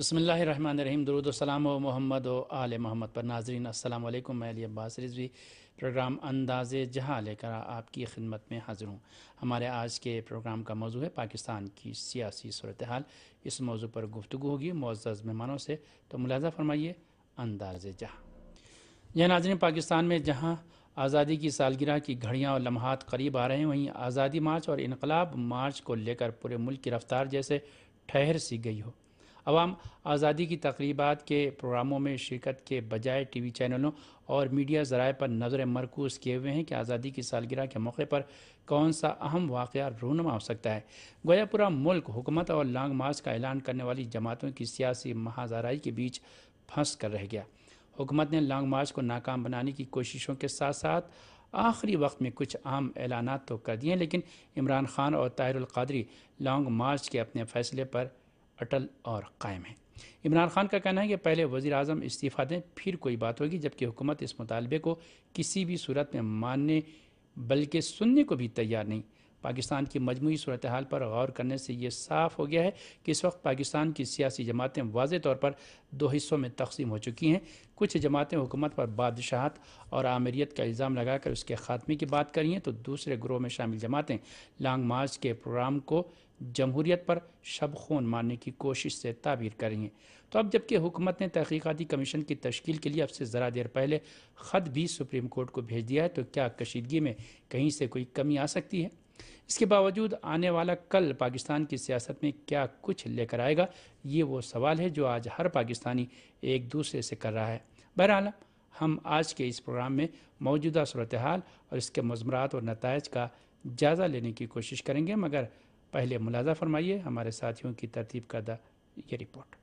بسم اللہ الرحمن الرحیم، درود و سلام و محمد و آل محمد پر۔ ناظرین السلام علیکم، میں علی عباس رضوی پروگرام انداز جہاں لے کر آپ کی خدمت میں حاضر ہوں۔ ہمارے آج کے پروگرام کا موضوع ہے پاکستان کی سیاسی صورتحال۔ اس موضوع پر گفتگو ہوگی معزز مہمانوں سے، تو ملاحظہ فرمائیے انداز جہاں۔ ناظرین، پاکستان میں جہاں آزادی کی سالگرہ کی گھڑیاں اور لمحات قریب آ رہے ہیں، وہیں آزادی مارچ اور انقلاب مارچ کو لے کر پورے ملک کی رفتار جیسے ٹھہر سی گئی ہو۔ عوام آزادی کی تقریبات کے پروگراموں میں شرکت کے بجائے ٹی وی چینلوں اور میڈیا ذرائع پر نظر مرکوز کیے ہوئے ہیں کہ آزادی کی سالگرہ کے موقع پر کون سا اہم واقعہ رونما ہو سکتا ہے۔ گویا پورا ملک حکومت اور لانگ مارچ کا اعلان کرنے والی جماعتوں کی سیاسی محاذ آرائی کے بیچ پھنس کر رہ گیا۔ حکومت نے لانگ مارچ کو ناکام بنانے کی کوششوں کے ساتھ ساتھ آخری وقت میں کچھ اہم اعلانات تو کر دیے، لیکن عمران خان اور طاہر القادری لانگ مارچ کے اپنے فیصلے پر اٹل اور قائم ہیں۔ عمران خان کا کہنا ہے کہ پہلے وزیر اعظم استعفیٰ دیں پھر کوئی بات ہوگی، جبکہ حکومت اس مطالبے کو کسی بھی صورت میں ماننے بلکہ سننے کو بھی تیار نہیں۔ پاکستان کی مجموعی صورتحال پر غور کرنے سے یہ صاف ہو گیا ہے کہ اس وقت پاکستان کی سیاسی جماعتیں واضح طور پر دو حصوں میں تقسیم ہو چکی ہیں۔ کچھ جماعتیں حکومت پر بادشاہت اور آمریت کا الزام لگا کر اس کے خاتمے کی بات کر رہی ہیں، تو دوسرے گروہ میں شامل جماعتیں لانگ مارچ کے پروگرام کو جمہوریت پر شب خون مارنے کی کوشش سے تعبیر کر رہی ہیں۔ تو اب جبکہ حکومت نے تحقیقاتی کمیشن کی تشکیل کے لیے اب سے ذرا دیر پہلے خط بھی سپریم کورٹ کو بھیج دیا ہے، تو کیا کشیدگی میں کہیں سے کوئی کمی آ سکتی ہے؟ اس کے باوجود آنے والا کل پاکستان کی سیاست میں کیا کچھ لے کر آئے گا؟ یہ وہ سوال ہے جو آج ہر پاکستانی ایک دوسرے سے کر رہا ہے۔ بہرحال ہم آج کے اس پروگرام میں موجودہ صورتحال اور اس کے مضمرات اور نتائج کا جائزہ لینے کی کوشش کریں گے، مگر پہلے ملاحظہ فرمائیے ہمارے ساتھیوں کی ترتیب کردہ یہ رپورٹ۔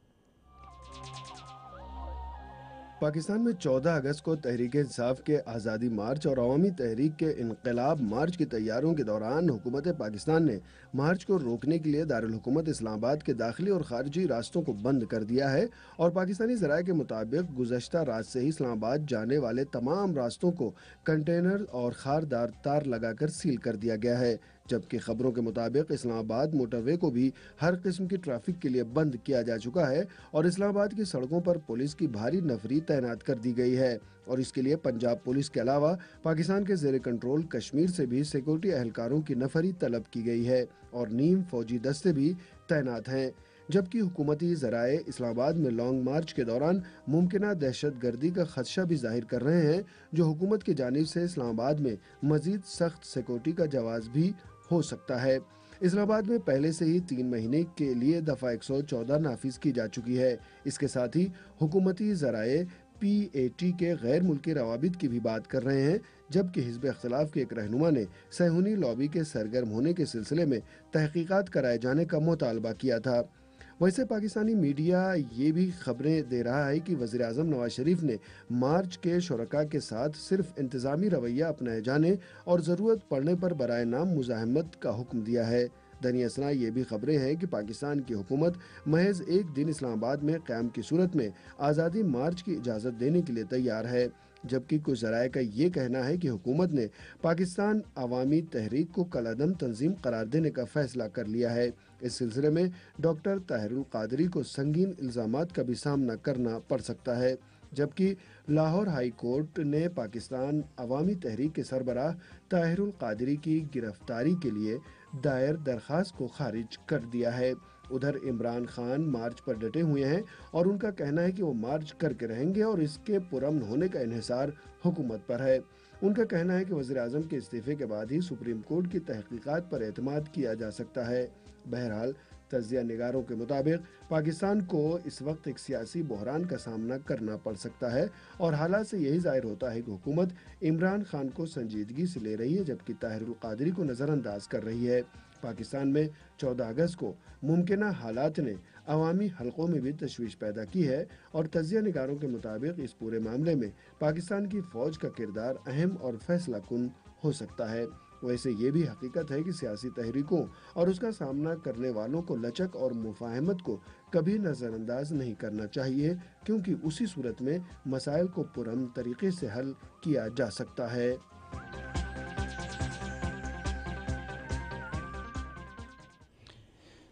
پاکستان میں 14 اگست کو تحریک انصاف کے آزادی مارچ اور عوامی تحریک کے انقلاب مارچ کی تیاریوں کے دوران حکومت پاکستان نے مارچ کو روکنے کے لیے دارالحکومت اسلام آباد کے داخلی اور خارجی راستوں کو بند کر دیا ہے، اور پاکستانی ذرائع کے مطابق گزشتہ رات سے ہی اسلام آباد جانے والے تمام راستوں کو کنٹینر اور خاردار تار لگا کر سیل کر دیا گیا ہے، جبکہ خبروں کے مطابق اسلام آباد موٹر وے کو بھی ہر قسم کی ٹریفک کے لیے بند کیا جا چکا ہے، اور اسلام آباد کی سڑکوں پر پولیس کی بھاری نفری تعینات کر دی گئی ہے، اور اس کے لیے پنجاب پولیس کے علاوہ پاکستان کے زیر کنٹرول کشمیر سے بھی سیکورٹی اہلکاروں کی نفری طلب کی گئی ہے اور نیم فوجی دستے بھی تعینات ہیں۔ جبکہ حکومتی ذرائع اسلام آباد میں لانگ مارچ کے دوران ممکنہ دہشت گردی کا خدشہ بھی ظاہر کر رہے ہیں، جو حکومت کی جانب سے اسلام آباد میں مزید سخت سیکورٹی کا جواز بھی ہو سکتا ہے۔ اسلام آباد میں پہلے سے ہی 3 مہینے کے لیے دفعہ 114 نافذ کی جا چکی ہے۔ اس کے ساتھ ہی حکومتی ذرائع پی اے ٹی کے غیر ملکی روابط کی بھی بات کر رہے ہیں، جبکہ حزب اختلاف کے ایک رہنما نے صہیونی لابی کے سرگرم ہونے کے سلسلے میں تحقیقات کرائے جانے کا مطالبہ کیا تھا۔ ویسے پاکستانی میڈیا یہ بھی خبریں دے رہا ہے کہ وزیر اعظم نواز شریف نے مارچ کے شرکاء کے ساتھ صرف انتظامی رویہ اپنائے جانے اور ضرورت پڑنے پر برائے نام مزاحمت کا حکم دیا ہے۔ دنیا اثنا یہ بھی خبریں ہیں کہ پاکستان کی حکومت محض ایک دن اسلام آباد میں قیام کی صورت میں آزادی مارچ کی اجازت دینے کے لیے تیار ہے، جبکہ کچھ ذرائع کا یہ کہنا ہے کہ حکومت نے پاکستان عوامی تحریک کو کالعدم تنظیم قرار دینے کا فیصلہ کر لیا ہے۔ اس سلسلے میں ڈاکٹر طاہر القادری کو سنگین الزامات کا بھی سامنا کرنا پڑ سکتا ہے، جبکہ لاہور ہائی کورٹ نے پاکستان عوامی تحریک کے سربراہ طاہر القادری کی گرفتاری کے لیے دائر درخواست کو خارج کر دیا ہے۔ ادھر عمران خان مارچ پر ڈٹے ہوئے ہیں اور ان کا کہنا ہے کہ وہ مارچ کر کے رہیں گے اور اس کے پرامن ہونے کا انحصار حکومت پر ہے۔ ان کا کہنا ہے کہ وزیر اعظم کے استعفے کے بعد ہی سپریم کورٹ کی تحقیقات پر اعتماد کیا جا سکتا ہے۔ بہرحال تجزیہ نگاروں کے مطابق پاکستان کو اس وقت ایک سیاسی بحران کا سامنا کرنا پڑ سکتا ہے، اور حالات سے یہی ظاہر ہوتا ہے کہ حکومت عمران خان کو سنجیدگی سے لے رہی ہے، جبکہ طاہر القادری کو نظر انداز کر رہی ہے۔ پاکستان میں 14 اگست کو ممکنہ حالات نے عوامی حلقوں میں بھی تشویش پیدا کی ہے، اور تجزیہ نگاروں کے مطابق اس پورے معاملے میں پاکستان کی فوج کا کردار اہم اور فیصلہ کن ہو سکتا ہے۔ ویسے یہ بھی حقیقت ہے کہ سیاسی تحریکوں اور اس کا سامنا کرنے والوں کو لچک اور مفاہمت کو کبھی نظر انداز نہیں کرنا چاہیے، کیونکہ اسی صورت میں مسائل کو پرامن طریقے سے حل کیا جا سکتا ہے۔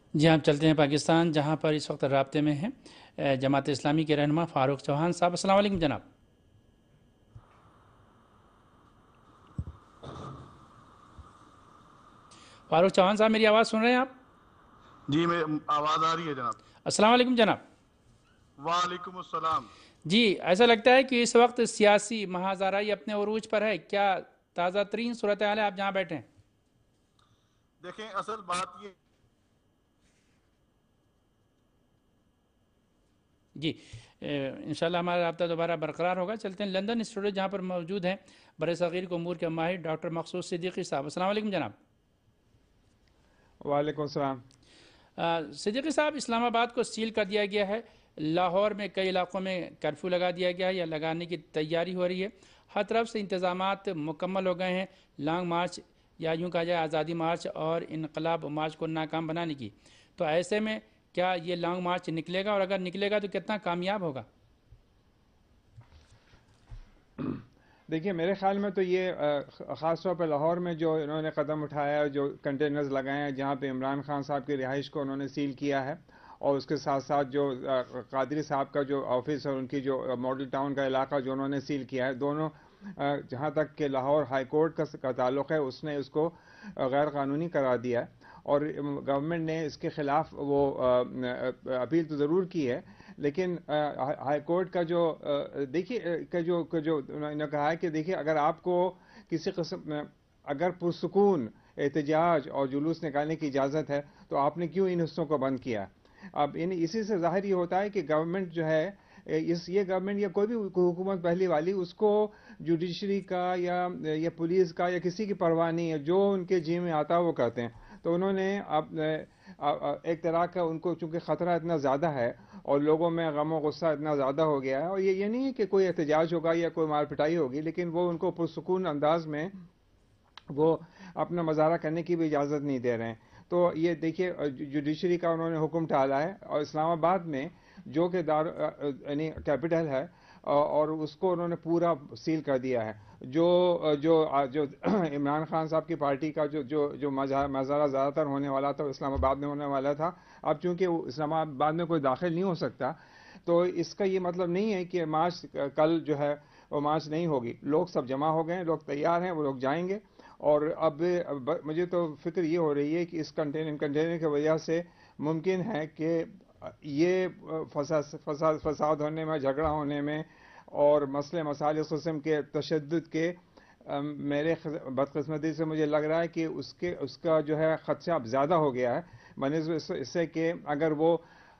جی آپ چلتے ہیں پاکستان، جہاں پر اس وقت رابطے میں ہیں جماعت اسلامی کے رہنما فاروق چوہان صاحب۔ السلام علیکم جناب۔ فاروق چوہان صاحب میری آواز سن رہے ہیں آپ؟ جی میں آواز آ رہی ہے جناب۔ السلام علیکم جناب۔ وعلیکم السلام۔ جی ایسا لگتا ہے کہ اس وقت سیاسی مہازارائی اپنے عروج پر ہے، کیا تازہ ترین صورتحال ہے آپ جہاں بیٹھے ہیں؟ دیکھیں اصل بات یہ جی انشاءاللہ ہمارا رابطہ دوبارہ برقرار ہوگا۔ چلتے ہیں لندن اسٹوڈیو، جہاں پر موجود ہیں بر صغیر کے امور کے ماہر ڈاکٹر مقصود صدیقی صاحب۔ السلام علیکم جناب۔ وعلیکم السلام۔ صدیقی صاحب، اسلام آباد کو سیل کر دیا گیا ہے، لاہور میں کئی علاقوں میں کرفیو لگا دیا گیا ہے یا لگانے کی تیاری ہو رہی ہے، ہر طرف سے انتظامات مکمل ہو گئے ہیں لانگ مارچ یا یوں کہا جائے آزادی مارچ اور انقلاب مارچ کو ناکام بنانے کی۔ تو ایسے میں کیا یہ لانگ مارچ نکلے گا، اور اگر نکلے گا تو کتنا کامیاب ہوگا؟ دیکھیے میرے خیال میں تو یہ خاص طور پہ لاہور میں جو انہوں نے قدم اٹھایا ہے، جو کنٹینرز لگائے ہیں جہاں پہ عمران خان صاحب کی رہائش کو انہوں نے سیل کیا ہے، اور اس کے ساتھ ساتھ جو قادری صاحب کا جو آفس اور ان کی جو ماڈل ٹاؤن کا علاقہ جو انہوں نے سیل کیا ہے، دونوں جہاں تک کہ لاہور ہائی کورٹ کا تعلق ہے اس نے اس کو غیر قانونی قرار دیا ہے، اور گورنمنٹ نے اس کے خلاف وہ اپیل تو ضرور کی ہے، لیکن ہائی کورٹ کا جو دیکھیے جو انہوں نے کہا ہے کہ دیکھیے اگر آپ کو کسی قسم میں اگر پرسکون احتجاج اور جلوس نکالنے کی اجازت ہے تو آپ نے کیوں ان حصوں کو بند کیا؟ اب اسی سے ظاہر یہ ہوتا ہے کہ گورنمنٹ جو ہے یہ گورنمنٹ یا کوئی بھی حکومت پہلی والی، اس کو جوڈیشری کا یا پولیس کا یا کسی کی پرواہ نہیں ہے، جو ان کے جی میں آتا وہ کرتے ہیں۔ تو انہوں نے ایک طرح کا ان کو چونکہ خطرہ اتنا زیادہ ہے اور لوگوں میں غم و غصہ اتنا زیادہ ہو گیا ہے، اور یہ نہیں ہے کہ کوئی احتجاج ہوگا یا کوئی مار پٹائی ہوگی، لیکن وہ ان کو پرسکون انداز میں وہ اپنا مظاہرہ کرنے کی بھی اجازت نہیں دے رہے ہیں۔ تو یہ دیکھیے جوڈیشری کا انہوں نے حکم ڈالا ہے، اور اسلام آباد میں جو کہ یعنی کیپٹل ہے، اور اس کو انہوں نے پورا سیل کر دیا ہے۔ جو عمران خان صاحب کی پارٹی کا جو مظاہرہ زیادہ تر ہونے والا تھا اسلام آباد میں ہونے والا تھا، اب چونکہ اسلام آباد میں کوئی داخل نہیں ہو سکتا، تو اس کا یہ مطلب نہیں ہے کہ مارچ کل جو ہے وہ مارچ نہیں ہوگی۔ لوگ سب جمع ہو گئے ہیں، لوگ تیار ہیں، وہ لوگ جائیں گے، اور اب مجھے تو فکر یہ ہو رہی ہے کہ اس کنٹینر کی وجہ سے ممکن ہے کہ یہ فساد ہونے میں، جھگڑا ہونے میں اور مسئلے مسائل اس قسم کے تشدد کے، میرے بدقسمتی سے مجھے لگ رہا ہے کہ اس کا جو ہے خدشہ اب زیادہ ہو گیا ہے بنسبت اس سے کہ اگر وہ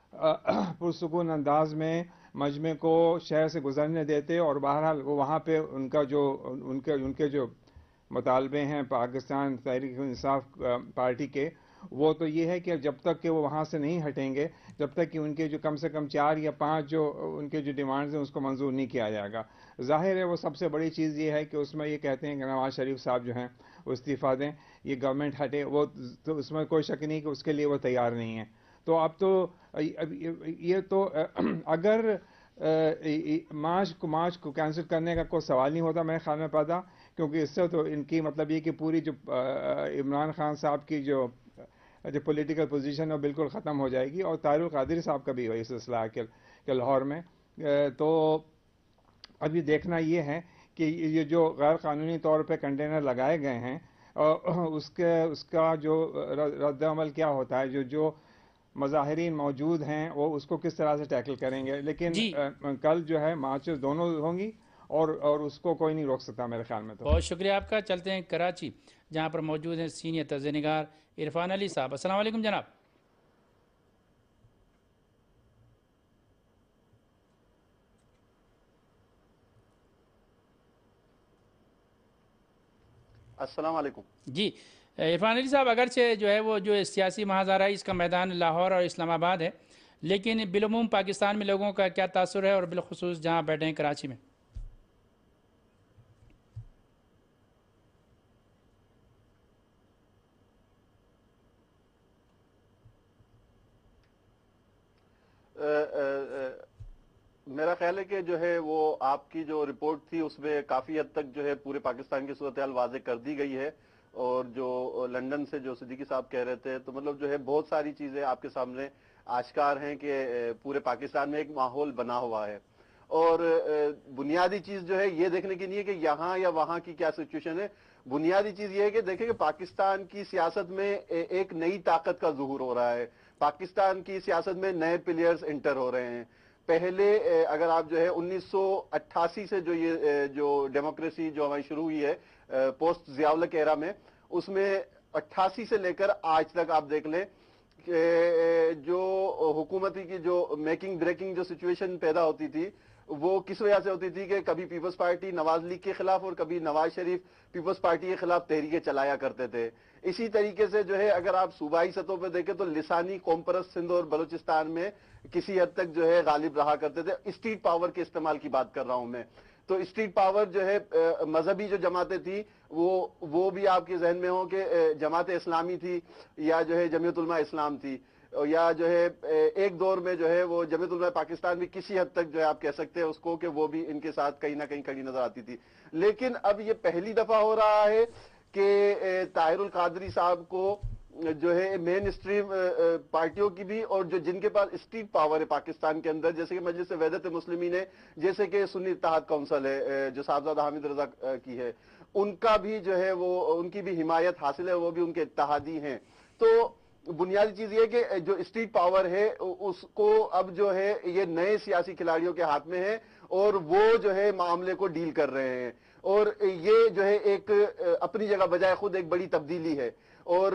پرسکون انداز میں مجمع کو شہر سے گزرنے دیتے، اور بہرحال وہ وہاں پہ ان کے جو مطالبے ہیں پاکستان تحریک انصاف پارٹی کے، وہ تو یہ ہے کہ جب تک کہ وہ وہاں سے نہیں ہٹیں گے، جب تک کہ ان کے جو کم سے کم 4 یا 5 جو ان کے جو ڈیمانڈز ہیں اس کو منظور نہیں کیا جائے گا۔ ظاہر ہے وہ سب سے بڑی چیز یہ ہے کہ اس میں یہ کہتے ہیں کہ نواز شریف صاحب جو ہیں وہ استعفیٰ دیں، یہ گورنمنٹ ہٹے، وہ تو اس میں کوئی شک نہیں کہ اس کے لیے وہ تیار نہیں ہیں۔ تو اب تو یہ تو اگر مارچ کو کینسل کرنے کا کوئی سوال نہیں ہوتا میرے خیال میں پیدا، کیونکہ اس سے تو ان کی مطلب یہ کہ پوری جو عمران خان صاحب کی جو پولیٹیکل پوزیشن ہے وہ بالکل ختم ہو جائے گی، اور طاہر القادری صاحب کا بھی وہی سلسلہ ہے کہ لاہور میں۔ تو ابھی دیکھنا یہ ہے کہ یہ جو غیر قانونی طور پہ کنٹینر لگائے گئے ہیں اس کا جو رد عمل کیا ہوتا ہے، جو مظاہرین موجود ہیں وہ اس کو کس طرح سے ٹیکل کریں گے، لیکن جی کل جو ہے مارچز دونوں ہوں گی، اور اس کو کوئی نہیں روک سکتا میرے خیال میں۔ تو بہت شکریہ آپ کا۔ چلتے ہیں کراچی، جہاں پر موجود ہیں سینئر طرز نگار عرفان علی صاحب۔ السلام علیکم جناب۔ السلام علیکم۔ جی عرفان علی صاحب، اگرچہ جو ہے وہ جو سیاسی مہازارائی اس کا میدان لاہور اور اسلام آباد ہے، لیکن بالعموم پاکستان میں لوگوں کا کیا تاثر ہے، اور بالخصوص جہاں بیٹھے ہیں کراچی میں؟ میرا خیال ہے کہ جو ہے وہ آپ کی جو رپورٹ تھی اس میں کافی حد تک جو ہے پورے پاکستان کی صورتحال واضح کر دی گئی ہے۔ اور جو لندن سے جو صدیقی صاحب کہہ رہے تھے، تو مطلب جو ہے بہت ساری چیزیں آپ کے سامنے آشکار ہیں کہ پورے پاکستان میں ایک ماحول بنا ہوا ہے، اور بنیادی چیز جو ہے یہ دیکھنے کی نہیں ہے کہ یہاں یا وہاں کی کیا سچویشن ہے. بنیادی چیز یہ ہے کہ دیکھیں کہ پاکستان کی سیاست میں ایک نئی طاقت کا ظہور ہو رہا ہے. پاکستان کی سیاست میں نئے پلیئرز انٹر ہو رہے ہیں. پہلے اگر آپ جو ہے 1988 سے جو یہ جو ڈیموکریسی جو ہماری شروع ہوئی ہے پوسٹ ضیاء الحق ایرا میں، اس میں 88 سے لے کر آج تک آپ دیکھ لیں کہ جو حکومتی کی جو میکنگ بریکنگ جو سچویشن پیدا ہوتی تھی وہ کس وجہ سے ہوتی تھی کہ کبھی پیپلز پارٹی نواز لیگ کے خلاف اور کبھی نواز شریف پیپلز پارٹی کے خلاف تحریکیں چلایا کرتے تھے. اسی طریقے سے جو ہے اگر آپ صوبائی سطح پہ دیکھیں تو لسانی قوم پرست سندھ اور بلوچستان میں کسی حد تک جو ہے غالب رہا کرتے تھے. اسٹریٹ پاور کے استعمال کی بات کر رہا ہوں میں. تو اسٹریٹ پاور جو ہے مذہبی جو جماعتیں تھیں وہ بھی آپ کے ذہن میں ہوں کہ جماعت اسلامی تھی یا جو ہے جمعیت علماء اسلام تھی، یا جو ہے ایک دور میں جو ہے وہ جمعیت علماء پاکستان بھی کسی حد تک جو ہے آپ کہہ سکتے ہیں اس کو کہ وہ بھی ان کے ساتھ کہیں نہ کہیں کھڑی نظر آتی تھی. لیکن اب یہ پہلی دفعہ ہو رہا ہے کہ طاہر القادری صاحب کو جو ہے مین اسٹریم پارٹیوں کی بھی اور جو جن کے پاس اسٹریٹ پاور ہے پاکستان کے اندر، جیسے کہ مجلس وحدت مسلمین ہے، جیسے کہ سنی اتحاد کونسل ہے جو صاحبزادہ حامد رضا کی ہے، ان کا بھی جو ہے وہ ان کی بھی حمایت حاصل ہے، وہ بھی ان کے اتحادی ہیں. تو بنیادی چیز یہ کہ جو اسٹریٹ پاور ہے اس کو اب جو ہے یہ نئے سیاسی کھلاڑیوں کے ہاتھ میں ہے اور وہ جو ہے معاملے کو ڈیل کر رہے ہیں، اور یہ جو ہے ایک اپنی جگہ بجائے خود ایک بڑی تبدیلی ہے. اور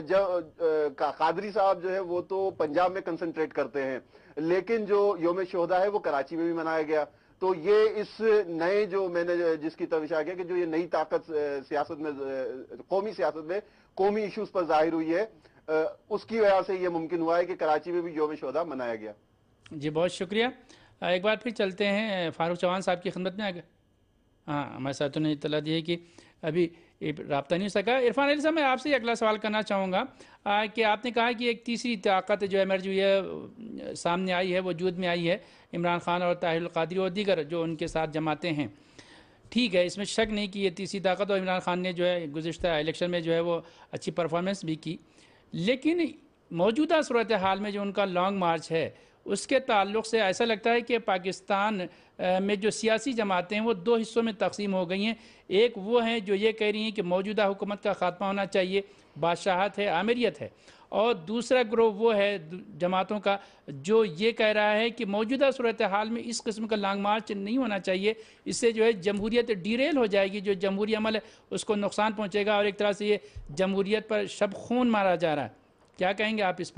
قادری صاحب جو ہے وہ تو پنجاب میں کنسنٹریٹ کرتے ہیں، لیکن جو یوم شہداء ہے وہ کراچی میں بھی منایا گیا. تو یہ اس نئے جو میں نے جس کی طرف اشارہ کیا کہ جو یہ نئی طاقت سیاست میں قومی سیاست میں قومی ایشوز پر ظاہر ہوئی ہے، اس کی وجہ سے یہ ممکن ہوا ہے کہ کراچی میں بھی یوم شہداء منایا گیا. جی بہت شکریہ. ایک بار پھر چلتے ہیں فاروق چوہان صاحب کی خدمت میں. ہاں ہمارے ساتھوں نے اطلاع دی ہے کہ ابھی رابطہ نہیں ہو سکا. عرفان علی صاحب میں آپ سے اگلا سوال کرنا چاہوں گا کہ آپ نے کہا کہ ایک تیسری طاقت جو ایمرج ہوئی ہے، سامنے آئی ہے، وجود میں آئی ہے، عمران خان اور طاہر القادری اور دیگر جو ان کے ساتھ جماعتیں ہیں. ٹھیک ہے، اس میں شک نہیں کہ یہ تیسری طاقت، اور عمران خان نے جو ہے گزشتہ الیکشن میں جو ہے وہ اچھی پرفارمنس بھی کی. لیکن موجودہ صورتحال میں جو ان کا لانگ مارچ ہے اس کے تعلق سے ایسا لگتا ہے کہ پاکستان میں جو سیاسی جماعتیں ہیں وہ دو حصوں میں تقسیم ہو گئی ہیں. ایک وہ ہیں جو یہ کہہ رہی ہیں کہ موجودہ حکومت کا خاتمہ ہونا چاہیے، بادشاہت ہے، آمریت ہے، اور دوسرا گروہ وہ ہے جماعتوں کا جو یہ کہہ رہا ہے کہ موجودہ صورتحال میں اس قسم کا لانگ مارچ نہیں ہونا چاہیے، اس سے جو ہے جمہوریت ڈیریل ہو جائے گی، جو جمہوری عمل ہے اس کو نقصان پہنچے گا، اور ایک طرح سے یہ جمہوریت پر شب خون مارا جا رہا ہے. کیا کہیں گے آپ اس پر؟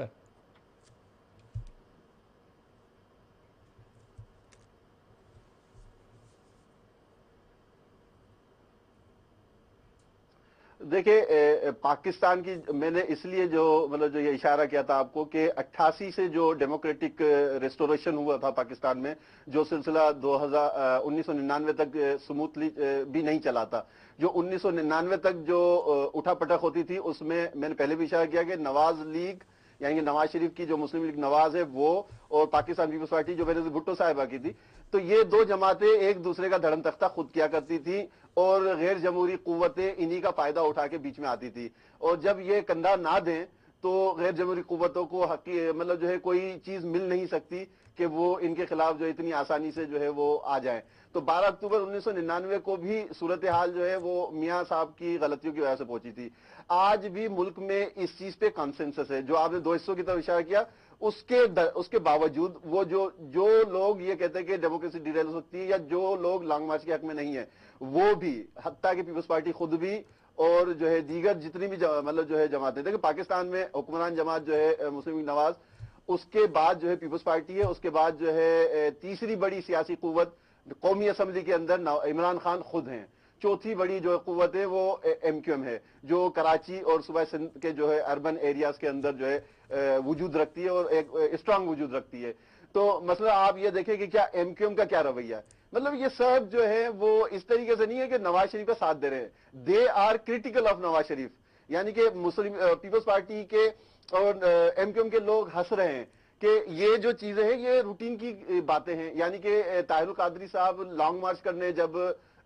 دیکھیں پاکستان کی میں نے اس لیے جو مطلب جو یہ اشارہ کیا تھا آپ کو کہ 88 سے جو ڈیموکریٹک ریسٹوریشن ہوا تھا پاکستان میں، جو سلسلہ 1999 تک سموتھلی بھی نہیں چلا تھا، جو 1999 تک جو اٹھا پٹک ہوتی تھی اس میں نے پہلے بھی اشارہ کیا کہ نواز لیگ یعنی کہ نواز شریف کی جو مسلم لیگ نواز ہے وہ، اور پاکستان پیپلز پارٹی جو بینظیر بھٹو صاحبہ کی تھی، تو یہ دو جماعتیں ایک دوسرے کا دھڑم تختہ خود کیا کرتی تھی اور غیر جمہوری قوتیں انہی کا فائدہ اٹھا کے بیچ میں آتی تھی. اور جب یہ کندھا نہ دیں تو غیر جمہوری قوتوں کو مطلب جو ہے کوئی چیز مل نہیں سکتی کہ وہ ان کے خلاف جو اتنی آسانی سے جو ہے وہ آ جائیں. تو 12 اکتوبر 1999 کو بھی صورتحال جو ہے وہ میاں صاحب کی غلطیوں کی وجہ سے پہنچی تھی. آج بھی ملک میں اس چیز پہ کانسنسس ہے. جو آپ نے دو حصوں کی طرف اشارہ کیا، اس کے باوجود وہ جو لوگ یہ کہتے ہیں کہ ڈیموکریسی ڈیریل ہو سکتی ہے یا جو لوگ لانگ مارچ کے حق میں نہیں ہیں، وہ بھی حتیٰ کہ پیپلز پارٹی خود بھی اور جو ہے دیگر جتنی بھی مطلب جو ہے جماعتیں، دیکھیں پاکستان میں حکمران جماعت جو ہے مسلم لیگ نواز، اس کے بعد جو ہے پیپلز پارٹی ہے، اس کے بعد جو ہے تیسری بڑی سیاسی قوت قومی اسمبلی کے اندر عمران خان خود ہیں، چوتھی بڑی جو قوت ہے وہ ایم کیو ایم ہے جو کراچی اور صوبہ سندھ کے جو ہے اربن ایریاز کے اندر جو ہے وجود رکھتی ہے اور ایک اسٹرانگ وجود رکھتی ہے. تو مسئلہ آپ یہ دیکھیں کہ کیا ایم کیو ایم کا کیا رویہ ہے، مطلب یہ سب جو ہے وہ اس طریقے سے نہیں ہے کہ نواز شریف کا ساتھ دے رہے ہیں، they are critical of Nawaz Sharif, یعنی کہ مسلم پیپلز پارٹی کے اور ایم کیو ایم کے لوگ ہنس رہے ہیں کہ یہ جو چیزیں ہیں یہ روٹین کی باتیں ہیں. یعنی کہ طاہر القادری صاحب لانگ مارچ کرنے جب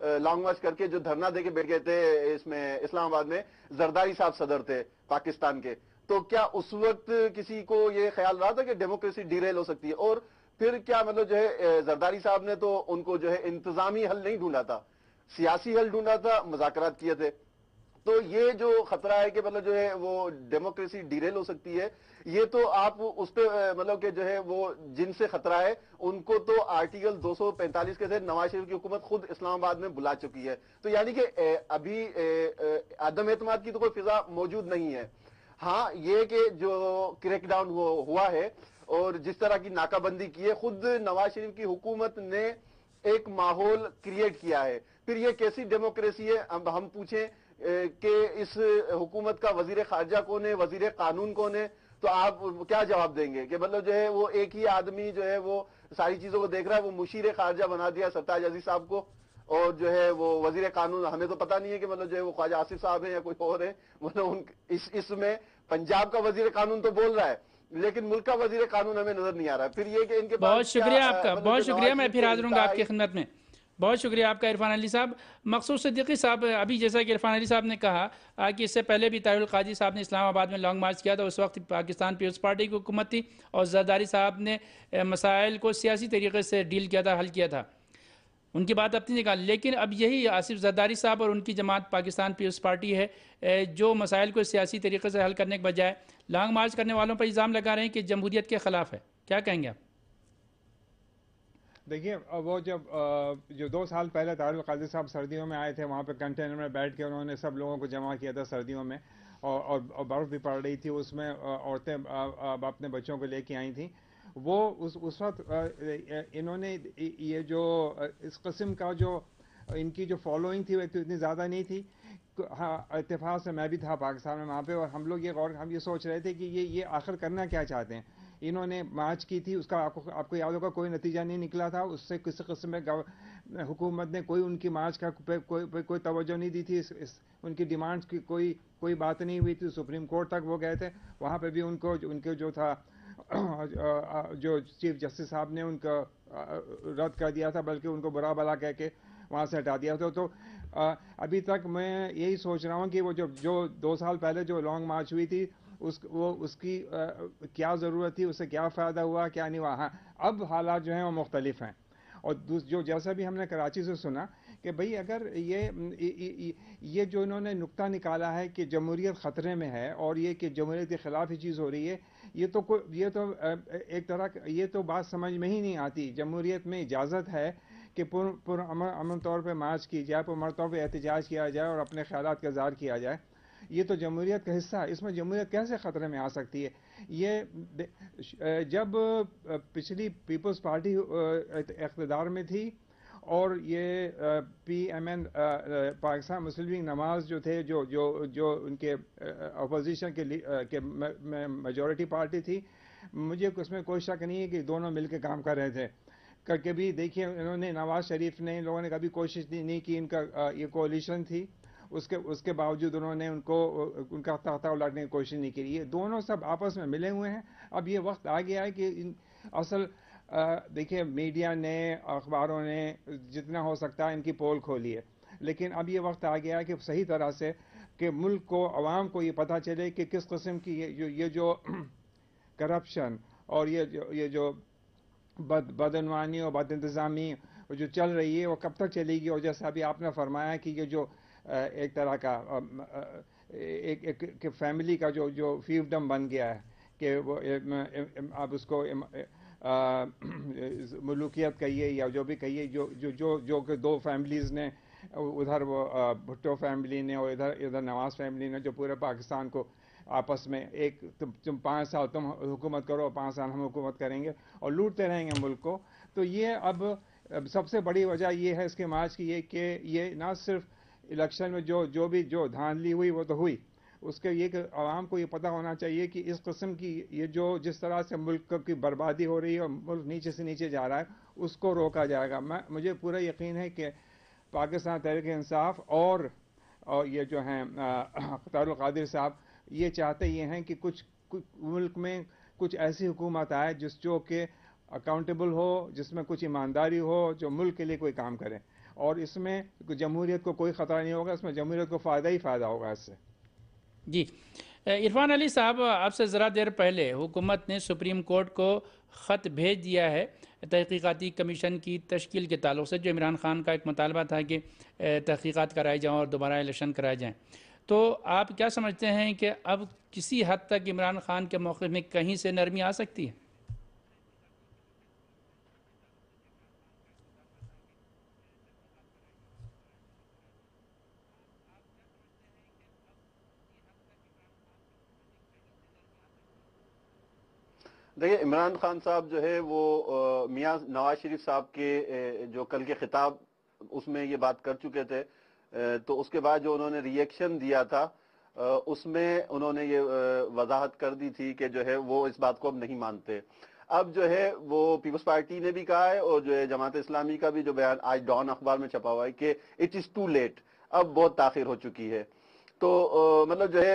لانگ مارچ کر کے جو دھرنا دے کے بیٹھ گئے تھے اس میں اسلام آباد میں، زرداری صاحب صدر تھے پاکستان کے، تو کیا اس وقت کسی کو یہ خیال رہا تھا کہ ڈیموکریسی ڈیریل ہو سکتی ہے؟ اور پھر کیا مطلب جو ہے زرداری صاحب نے تو ان کو جو ہے انتظامی حل نہیں ڈھونڈا تھا، سیاسی حل ڈھونڈا تھا، مذاکرات کیے تھے؟ تو یہ جو خطرہ ہے کہ مطلب جو ہے وہ ڈیموکریسی ڈیریل ہو سکتی ہے، یہ تو آپ اس پہ مطلب کہ جو ہے وہ جن سے خطرہ ہے ان کو تو آرٹیکل 245 کے تحت نواز شریف کی حکومت خود اسلام آباد میں بلا چکی ہے، تو یعنی کہ ابھی عدم اعتماد کی تو کوئی فضا موجود نہیں ہے۔ ہاں یہ کہ جو کریک ڈاؤن ہوا ہے اور جس طرح کی ناکہ بندی کی ہے، خود نواز شریف کی حکومت نے ایک ماحول کریٹ کیا ہے، پھر یہ کیسی ڈیموکریسی ہے؟ اب ہم پوچھیں کہ اس حکومت کا وزیر خارجہ کون ہے، وزیر قانون کون ہے، تو آپ کیا جواب دیں گے کہ مطلب جو ہے وہ ایک ہی آدمی جو ہے وہ ساری چیزوں کو دیکھ رہا ہے؟ وہ مشیر خارجہ بنا دیا سرتاج عزیز صاحب کو، اور جو ہے وہ وزیر قانون ہمیں تو پتہ نہیں ہے کہ مطلب جو ہے وہ خواجہ آصف صاحب ہیں یا کوئی اور ہے، مطلب اس میں پنجاب کا وزیر قانون تو بول رہا ہے لیکن ملک کا وزیر قانون ہمیں نظر نہیں آ رہا ہے۔ پھر یہ کہ ان کے پاس بہت شکریہ آپ کا، مطلب بہت جو شکریہ، نواز میں شریف پھر کے حاضر ہوں گا آپ کی انتہائی خدمت میں۔ بہت شکریہ آپ کا عرفان علی صاحب۔ مقصود صدیقی صاحب، ابھی جیسا کہ عرفان علی صاحب نے کہا کہ اس سے پہلے بھی طاہر القادری صاحب نے اسلام آباد میں لانگ مارچ کیا تھا، اس وقت پاکستان پیپلز پارٹی کی حکومت تھی اور زرداری صاحب نے مسائل کو سیاسی طریقے سے ڈیل کیا تھا، حل کیا تھا، ان کی بات اپنی نکال۔ لیکن اب یہی آصف زرداری صاحب اور ان کی جماعت پاکستان پیپلز پارٹی ہے جو مسائل کو سیاسی طریقے سے حل کرنے کے بجائے لانگ مارچ کرنے والوں پر الزام لگا رہے ہیں کہ جمہوریت کے خلاف ہے۔ کیا کہیں گے آپ؟ دیکھیے وہ جو 2 سال پہلے طاہر القادری صاحب سردیوں میں آئے تھے، وہاں پہ کنٹینر میں بیٹھ کے انہوں نے سب لوگوں کو جمع کیا تھا سردیوں میں، اور برف بھی پڑ رہی تھی، اس میں عورتیں اپنے بچوں کو لے کے آئی تھیں۔ وہ اس وقت انہوں نے یہ جو اس قسم کا جو ان کی جو فالوئنگ تھی وہ اتنی زیادہ نہیں تھی۔ ہاں اتفاق سے میں بھی تھا پاکستان میں وہاں پہ، اور ہم لوگ ہم یہ سوچ رہے تھے کہ یہ آخر کرنا کیا چاہتے ہیں۔ انہوں نے مارچ کی تھی، اس کا آپ کو یاد ہوگا کوئی نتیجہ نہیں نکلا تھا، اس سے کسی قسم میں حکومت نے کوئی مارچ کا کوئی توجہ نہیں دی تھی، ان کی ڈیمانڈز کی کوئی بات نہیں ہوئی تھی۔ سپریم کورٹ تک وہ گئے تھے، وہاں پہ بھی ان کے جو تھا جو چیف جسٹس صاحب نے ان کا رد کر دیا تھا، بلکہ ان کو برا بلا کہہ کے وہاں سے ہٹا دیا تھا۔ تو ابھی تک میں یہی سوچ رہا ہوں کہ وہ جو 2 سال پہلے جو لانگ مارچ ہوئی تھی اس کی کیا ضرورت تھی، اس سے کیا فائدہ ہوا، کیا نہیں ہوا۔ ہاں اب حالات جو ہیں وہ مختلف ہیں، اور جو جیسا بھی ہم نے کراچی سے سنا کہ بھئی اگر یہ جو انہوں نے نقطہ نکالا ہے کہ جمہوریت خطرے میں ہے اور یہ کہ جمہوریت کے خلاف ہی چیز ہو رہی ہے، یہ تو ایک طرح یہ تو بات سمجھ میں ہی نہیں آتی۔ جمہوریت میں اجازت ہے کہ امن طور پہ مارچ کی جائے، پرامن طور پہ احتجاج کیا جائے اور اپنے خیالات کا اظہار کیا جائے، یہ تو جمہوریت کا حصہ ہے۔ اس میں جمہوریت کیسے خطرے میں آ سکتی ہے؟ یہ جب پچھلی پیپلز پارٹی اقتدار میں تھی اور یہ PMN پاکستان مسلم لیگ نواز جو تھے، جو ان کے اپوزیشن کے میجورٹی پارٹی تھی، مجھے اس میں کوئی شک نہیں ہے کہ دونوں مل کے کام کر رہے تھے۔ کبھی دیکھیے انہوں نے نواز شریف نے، ان لوگوں نے کبھی کوشش نہیں کی، ان کا یہ کولیشن تھی، اس کے باوجود انہوں نے ان کا تختہ الٹنے کی کوشش نہیں کی۔ یہ دونوں سب آپس میں ملے ہوئے ہیں۔ اب یہ وقت آ گیا ہے کہ اصل دیکھیے میڈیا نے، اخباروں نے جتنا ہو سکتا ہے ان کی پول کھولی ہے، لیکن اب یہ وقت آ گیا ہے کہ صحیح طرح سے کہ ملک کو، عوام کو یہ پتہ چلے کہ کس قسم کی یہ جو کرپشن اور یہ جو بدعنوانی اور بد انتظامی جو چل رہی ہے وہ کب تک چلے گی۔ اور جیسا ابھی آپ نے فرمایا کہ یہ جو ایک طرح کا ایک فیملی کا جو فیوڈم بن گیا ہے کہ وہ اب اس کو ملوکیت کہیے یا جو بھی کہیے، جو کہ 2 فیملیز نے، ادھر وہ بھٹو فیملی نے اور ادھر نواز فیملی نے، جو پورے پاکستان کو آپس میں ایک تم 5 سال تم حکومت کرو، 5 سال ہم حکومت کریں گے اور لوٹتے رہیں گے ملک کو۔ تو یہ اب سب سے بڑی وجہ یہ ہے اس کے مارچ کی، یہ کہ یہ نہ صرف الیکشن میں جو دھاندلی ہوئی وہ تو ہوئی، اس کے یہ کہ عوام کو یہ پتہ ہونا چاہیے کہ اس قسم کی یہ جس طرح سے ملک کی بربادی ہو رہی ہے اور ملک نیچے سے نیچے جا رہا ہے، اس کو روکا جائے گا۔ مجھے پورا یقین ہے کہ پاکستان تحریک انصاف اور یہ جو ہیں طاہر القادری صاحب یہ چاہتے یہ ہیں کہ کچھ ملک میں کچھ ایسی حکومت آئے جو کہ اکاؤنٹیبل ہو، جس میں کچھ ایمانداری ہو، جو ملک کے لیے کوئی کام کرے۔ اور اس میں جمہوریت کو کوئی خطرہ نہیں ہوگا, اس میں جمہوریت کو فائدہ ہی فائدہ ہوگا اس سے. جی عرفان علی صاحب, آپ سے ذرا دیر پہلے حکومت نے سپریم کورٹ کو خط بھیج دیا ہے تحقیقاتی کمیشن کی تشکیل کے تعلق سے, جو عمران خان کا ایک مطالبہ تھا کہ تحقیقات کرائی جائیں اور دوبارہ الیکشن کرائے جائیں. تو آپ کیا سمجھتے ہیں کہ اب کسی حد تک عمران خان کے موقف میں کہیں سے نرمی آ سکتی ہے؟ دیکھیے عمران خان صاحب جو ہے وہ میاں نواز شریف صاحب کے جو کل کے خطاب اس میں یہ بات کر چکے تھے, تو اس کے بعد جو انہوں نے ری ایکشن دیا تھا اس میں انہوں نے یہ وضاحت کر دی تھی کہ جو ہے وہ اس بات کو اب نہیں مانتے. اب جو ہے وہ پیپلز پارٹی نے بھی کہا ہے اور جو ہے جماعت اسلامی کا بھی جو بیان آج ڈان اخبار میں چھپا ہوا ہے کہ اٹ از ٹو لیٹ, اب بہت تاخیر ہو چکی ہے. تو مطلب جو ہے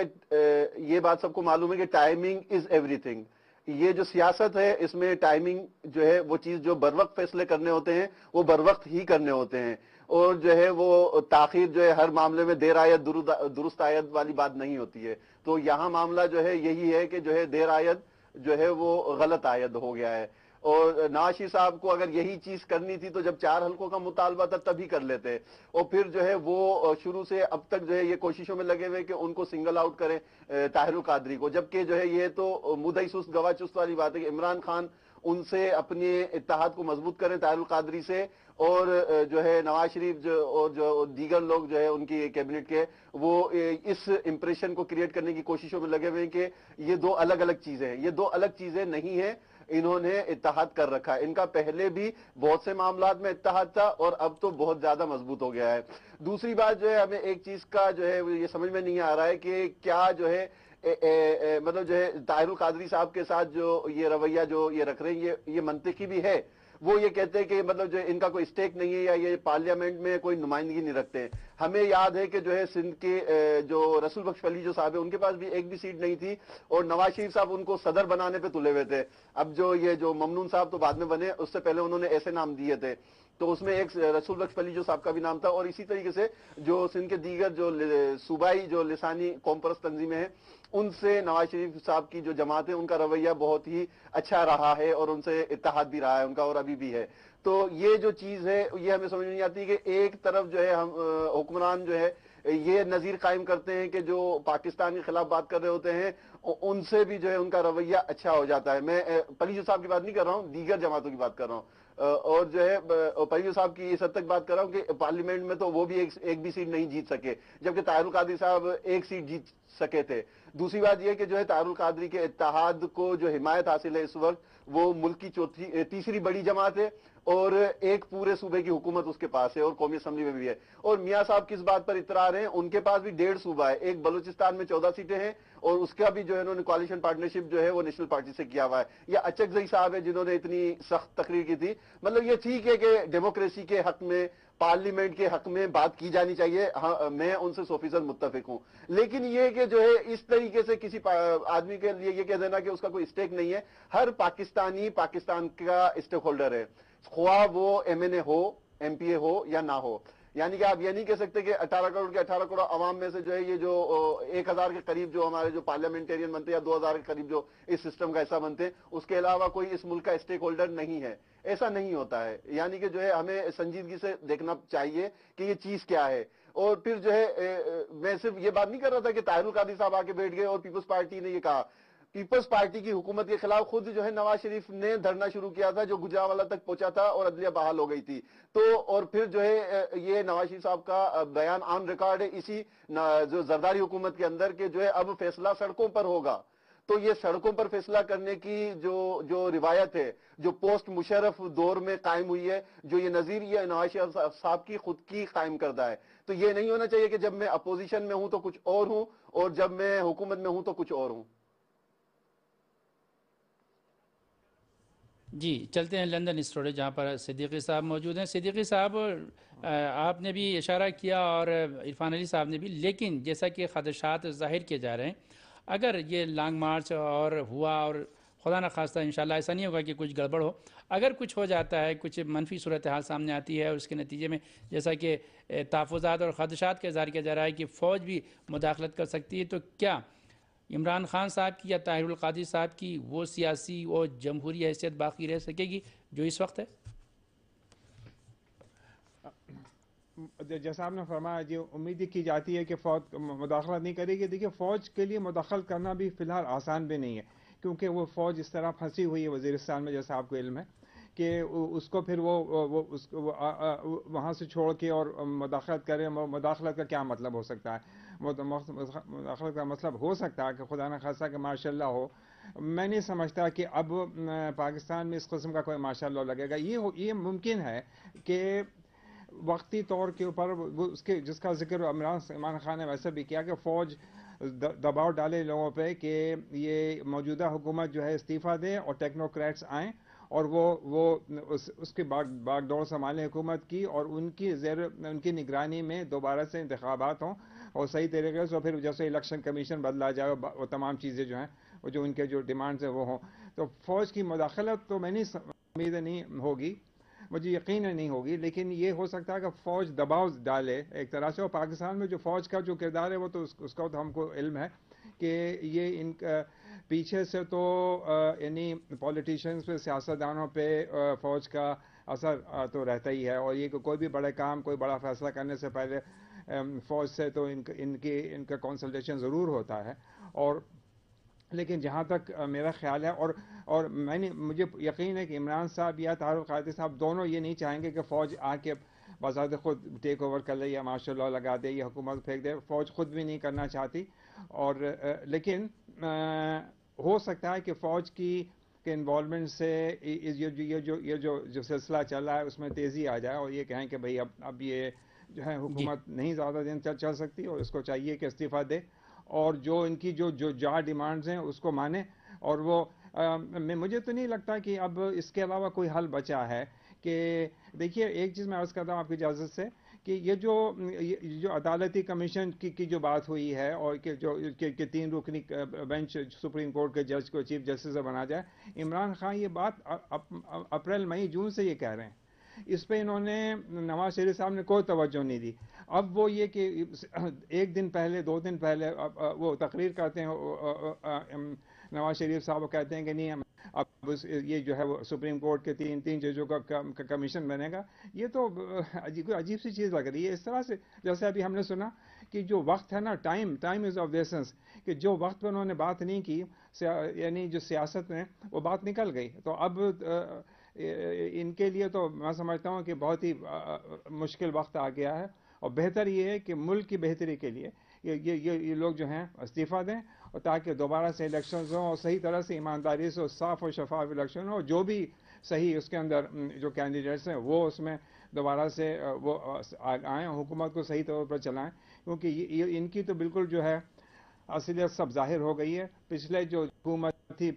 یہ بات سب کو معلوم ہے کہ ٹائمنگ از ایوری تھنگ. یہ جو سیاست ہے اس میں ٹائمنگ جو ہے وہ چیز جو بر وقت فیصلے کرنے ہوتے ہیں وہ بر وقت ہی کرنے ہوتے ہیں, اور جو ہے وہ تاخیر جو ہے ہر معاملے میں دیر آیت درست آیت والی بات نہیں ہوتی ہے. تو یہاں معاملہ جو ہے یہی ہے کہ جو ہے دیر آیت جو ہے وہ غلط آیت ہو گیا ہے. اور نواز شریف صاحب کو اگر یہی چیز کرنی تھی تو جب 4 حلقوں کا مطالبہ تھا تبھی کر لیتے, اور پھر جو ہے وہ شروع سے اب تک جو ہے یہ کوششوں میں لگے ہوئے کہ ان کو سنگل آؤٹ کریں طاہر القادری کو, جبکہ جو ہے یہ تو مدعی سست گواہ چست والی بات ہے کہ عمران خان ان سے اپنے اتحاد کو مضبوط کریں طاہر القادری سے, اور جو ہے نواز شریف اور جو دیگر لوگ جو ہے ان کی کیبنٹ کے وہ اس امپریشن کو کریٹ کرنے کی کوششوں میں لگے ہوئے ہیں کہ یہ 2 الگ الگ چیزیں ہیں. یہ 2 الگ چیزیں نہیں ہیں, انہوں نے اتحاد کر رکھا ہے. ان کا پہلے بھی بہت سے معاملات میں اتحاد تھا اور اب تو بہت زیادہ مضبوط ہو گیا ہے. دوسری بات جو ہے ہمیں ایک چیز کا جو ہے یہ سمجھ میں نہیں آ رہا ہے کہ کیا جو ہے مطلب جو ہے طاہر القادری صاحب کے ساتھ جو یہ رویہ جو یہ رکھ رہے ہیں یہ منطقی بھی ہے. وہ یہ کہتے ہیں کہ مطلب جو ان کا کوئی اسٹیک نہیں ہے یا یہ پارلیمنٹ میں کوئی نمائندگی نہیں رکھتے ہیں. ہمیں یاد ہے کہ جو ہے سندھ کے جو رسول بخش ولی جو صاحب ہے ان کے پاس بھی ایک بھی سیٹ نہیں تھی اور نواز شریف صاحب ان کو صدر بنانے پہ تلے ہوئے تھے. اب جو یہ جو ممنون صاحب تو بعد میں بنے, اس سے پہلے انہوں نے ایسے نام دیے تھے, تو اس میں ایک رسول بخش ولی جو صاحب کا بھی نام تھا. اور اسی طریقے سے جو سندھ کے دیگر جو صوبائی جو لسانی قوم پرست تنظیمیں ہیں ان سے نواز شریف صاحب کی جو جماعت ہے ان کا رویہ بہت ہی اچھا رہا ہے اور ان سے اتحاد بھی رہا ہے ان کا, اور ابھی بھی ہے. تو یہ جو چیز ہے یہ ہمیں سمجھ نہیں آتی کہ ایک طرف جو ہے ہم حکمران جو ہے یہ نظیر قائم کرتے ہیں کہ جو پاکستان کے خلاف بات کر رہے ہوتے ہیں ان سے بھی جو ہے ان کا رویہ اچھا ہو جاتا ہے. میں پلیجو صاحب کی بات نہیں کر رہا ہوں, دیگر جماعتوں کی بات کر رہا ہوں. اور جو ہے پلیجو صاحب کی اس حد تک بات کر رہا ہوں کہ پارلیمنٹ میں تو وہ بھی ایک بھی سیٹ نہیں جیت سکے, جبکہ طاہر القادری صاحب ایک سیٹ جیت سکے تھے. دوسری بات یہ کہ جو ہے طاہر القادری کے اتحاد کو جو حمایت حاصل ہے اس وقت وہ ملک کی تیسری بڑی جماعت ہے اور ایک پورے صوبے کی حکومت اس کے پاس ہے اور قومی اسمبلی میں بھی ہے. اور میاں صاحب کس بات پر اطراء ہیں, ان کے پاس بھی 1.5 صوبہ ہے, ایک بلوچستان میں 14 سیٹیں ہیں اور اس کا بھی جو ہے انہوں نے کوalition پارٹنرشپ جو ہے وہ نیشنل پارٹی سے کیا ہوا ہے. یا اچکزئی صاحب ہے جنہوں نے اتنی سخت تقریر کی تھی. مطلب یہ ٹھیک ہے کہ ڈیموکریسی کے حق میں پارلیمنٹ کے حق میں بات کی جانی چاہیے, ہاں میں ان سے 100% متفق ہوں, لیکن یہ کہ جو ہے اس طریقے سے کسی آدمی کے لیے یہ کہہ دینا کہ اس کا کوئی اسٹیک نہیں ہے. ہر پاکستانی پاکستان کا اسٹیک ہولڈر ہے, خواہ وہ ایم این اے ہو, ایم پی اے ہو یا نہ ہو. یعنی کہ آپ یہ نہیں کہہ سکتے کہ 18 کروڑ کے 18 کروڑ عوام میں سے جو ہے یہ جو 1000 کے قریب جو ہمارے جو پارلیمنٹیرین بنتے ہیں یا 2000 کے قریب جو اس سسٹم کا حصہ بنتے ہیں, اس کے علاوہ کوئی اس ملک کا اسٹیک ہولڈر نہیں ہے. ایسا نہیں ہوتا ہے. یعنی کہ جو ہے ہمیں سنجیدگی سے دیکھنا چاہیے کہ یہ چیز کیا ہے. اور پھر جو ہے میں صرف یہ بات نہیں کر رہا تھا کہ طاہر القادری صاحب آ کے بیٹھ گئے اور پیپلز پارٹی نے یہ کہا. پیپلز پارٹی کی حکومت کے خلاف خود جو ہے نواز شریف نے دھرنا شروع کیا تھا جو گجرانوالہ تک پہنچا تھا اور عدلیہ بحال ہو گئی تھی. تو اور پھر جو ہے یہ نواز شریف صاحب کا بیان آن ریکارڈ ہے اسی جو زرداری حکومت کے اندر کہ جو ہے اب فیصلہ سڑکوں پر ہوگا. تو یہ سڑکوں پر فیصلہ کرنے کی جو روایت ہے جو پوسٹ مشرف دور میں قائم ہوئی ہے, جو یہ نظیر یہ نواز شریف صاحب کی خود کی قائم کردہ ہے. تو یہ نہیں ہونا چاہیے کہ جب میں اپوزیشن میں ہوں تو کچھ اور ہوں اور جب میں حکومت میں ہوں تو کچھ اور ہوں. جی چلتے ہیں لندن اسٹوڈیو جہاں پر صدیقی صاحب موجود ہیں. صدیقی صاحب آپ نے بھی اشارہ کیا اور عرفان علی صاحب نے بھی, لیکن جیسا کہ خدشات ظاہر کیے جا رہے ہیں اگر یہ لانگ مارچ اور ہوا اور خدا نہ خواستہ انشاءاللہ ایسا نہیں ہوگا کہ کچھ گڑبڑ ہو. اگر کچھ ہو جاتا ہے, کچھ منفی صورتحال سامنے آتی ہے اور اس کے نتیجے میں جیسا کہ تحفظات اور خدشات کا اظہار کیا جا رہا ہے کہ فوج بھی مداخلت کر سکتی ہے, تو کیا عمران خان صاحب کی یا طاہر القادری صاحب کی وہ سیاسی اور جمہوری حیثیت باقی رہ سکے گی جو اس وقت ہے؟ جیسا آپ نے فرمایا جی, امید کی جاتی ہے کہ فوج مداخلت نہیں کرے گی. دیکھیے فوج کے لیے مداخلت کرنا بھی فی الحال آسان بھی نہیں ہے, کیونکہ وہ فوج اس طرح پھنسی ہوئی ہے وزیرستان میں, جیسا آپ کو علم ہے, کہ اس کو پھر وہ وہاں سے چھوڑ کے اور مداخلت کرے. مداخلت کا کیا مطلب ہو سکتا ہے؟ مداخلت کا مطلب ہو سکتا ہے کہ خدا نہ خواستہ کہ ماشاء اللہ ہو. میں نہیں سمجھتا کہ اب پاکستان میں اس قسم کا کوئی ماشاء اللہ لگے گا. یہ ممکن ہے کہ وقتی طور کے اوپر اس کے جس کا ذکر عمران خان نے ویسے بھی کیا کہ فوج دباؤ ڈالے لوگوں پہ کہ یہ موجودہ حکومت جو ہے استعفیٰ دے اور ٹیکنوکریٹس آئیں اور وہ اس کی باغ دوڑ سنبھالیں حکومت کی, اور ان کی نگرانی میں دوبارہ سے انتخابات ہوں اور صحیح طریقے سے, اور پھر جیسے الیکشن کمیشن بدلا جائے وہ تمام چیزیں جو ہیں وہ جو ان کے جو ڈیمانڈز ہیں وہ ہوں. تو فوج کی مداخلت تو میں نہیں امید نہیں ہوگی, مجھے یقین نہیں ہوگی, لیکن یہ ہو سکتا ہے کہ فوج دباؤ ڈالے ایک طرح سے. اور پاکستان میں جو فوج کا جو کردار ہے وہ تو اس کا تو ہم کو علم ہے کہ یہ ان پیچھے سے تو یعنی پولیٹیشینز پہ, سیاستدانوں پہ فوج کا اثر تو رہتا ہی ہے, اور یہ کہ کوئی بھی بڑے کام کوئی بڑا فیصلہ کرنے سے پہلے فوج سے تو ان کا کنسلٹیشن ضرور ہوتا ہے. اور لیکن جہاں تک میرا خیال ہے اور مجھے یقین ہے کہ عمران صاحب یا طاہر القادری صاحب دونوں یہ نہیں چاہیں گے کہ فوج آ کے بذات خود ٹیک اوور کر لے یا ماشاء اللہ لگا دے یا حکومت پھینک دے. فوج خود بھی نہیں کرنا چاہتی, اور لیکن ہو سکتا ہے کہ فوج کے انوالومنٹ سے یہ جو سلسلہ چل رہا ہے اس میں تیزی آ جائے, اور یہ کہیں کہ بھئی اب یہ جو ہے حکومت نہیں زیادہ دن چل سکتی اور اس کو چاہیے کہ استعفیٰ دے, اور جو ان کی جو ڈیمانڈز ہیں اس کو مانے. اور وہ مجھے تو نہیں لگتا کہ اب اس کے علاوہ کوئی حل بچا ہے. کہ دیکھیے ایک چیز میں عرض کرتا ہوں آپ کی اجازت سے کہ یہ جو عدالتی کمیشن کی جو بات ہوئی ہے, اور کہ جو 3 رکنی بینچ سپریم کورٹ کے جج کو چیف جسٹس سے بنا جائے, عمران خان یہ بات اپریل مئی جون سے یہ کہہ رہے ہیں. اس پہ انہوں نے نواز شریف صاحب نے کوئی توجہ نہیں دی. اب وہ یہ کہ 1 دن پہلے 2 دن پہلے وہ تقریر کرتے ہیں نواز شریف صاحب, وہ کہتے ہیں کہ نہیں اب یہ جو ہے وہ سپریم کورٹ کے 3 ججوں کا کمیشن بنے گا. یہ تو عجیب سی چیز لگ رہی ہے. اس طرح سے جیسے ابھی ہم نے سنا کہ جو وقت ہے نا, ٹائم از آف ایسنس, کہ جو وقت پہ انہوں نے بات نہیں کی, یعنی جو سیاست میں وہ بات نکل گئی. تو اب ان کے لیے تو میں سمجھتا ہوں کہ بہت ہی مشکل وقت آ گیا ہے, اور بہتر یہ ہے کہ ملک کی بہتری کے لیے یہ لوگ جو ہیں استعفیٰ دیں, اور تاکہ دوبارہ سے الیکشنز ہوں, اور صحیح طرح سے ایمانداری سے صاف اور شفاف الیکشن ہو. جو بھی صحیح اس کے اندر جو کینڈیڈیٹس ہیں وہ اس میں دوبارہ سے وہ آئیں, حکومت کو صحیح طور پر چلائیں, کیونکہ ان کی تو بالکل جو ہے اصلیت سب ظاہر ہو گئی ہے. پچھلے جو حکومت تھی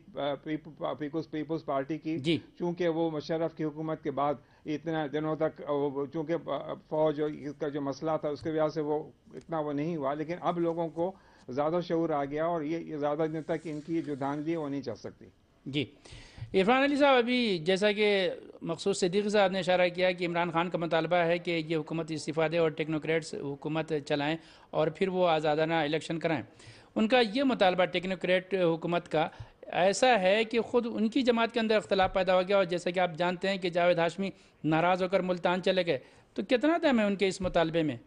پیپلز پارٹی کی, چونکہ وہ مشرف کی حکومت کے بعد اتنا دنوں تک چونکہ فوج کا جو مسئلہ تھا اس کی وجہ سے وہ اتنا وہ نہیں ہوا, لیکن اب لوگوں کو زیادہ شعور آ گیا, اور یہ زیادہ دن تک ان کی جو دھاندلی ہے وہ نہیں چل سکتی. جی عرفان علی صاحب, ابھی جیسا کہ مخصوص صدیقی صاحب نے اشارہ کیا کہ عمران خان کا مطالبہ ہے کہ یہ حکومت استعفیٰ دے اور ٹیکنوکریٹس حکومت چلائیں اور پھر وہ آزادانہ الیکشن کرائیں. ان کا یہ مطالبہ ٹیکنوکریٹ حکومت کا ایسا ہے کہ خود ان کی جماعت کے اندر اختلاف پیدا ہو گیا, اور جیسا کہ آپ جانتے ہیں کہ جاوید ہاشمی ناراض ہو کر ملتان چلے گئے. تو کتنا دم ہے ان کے اس مطالبے میں؟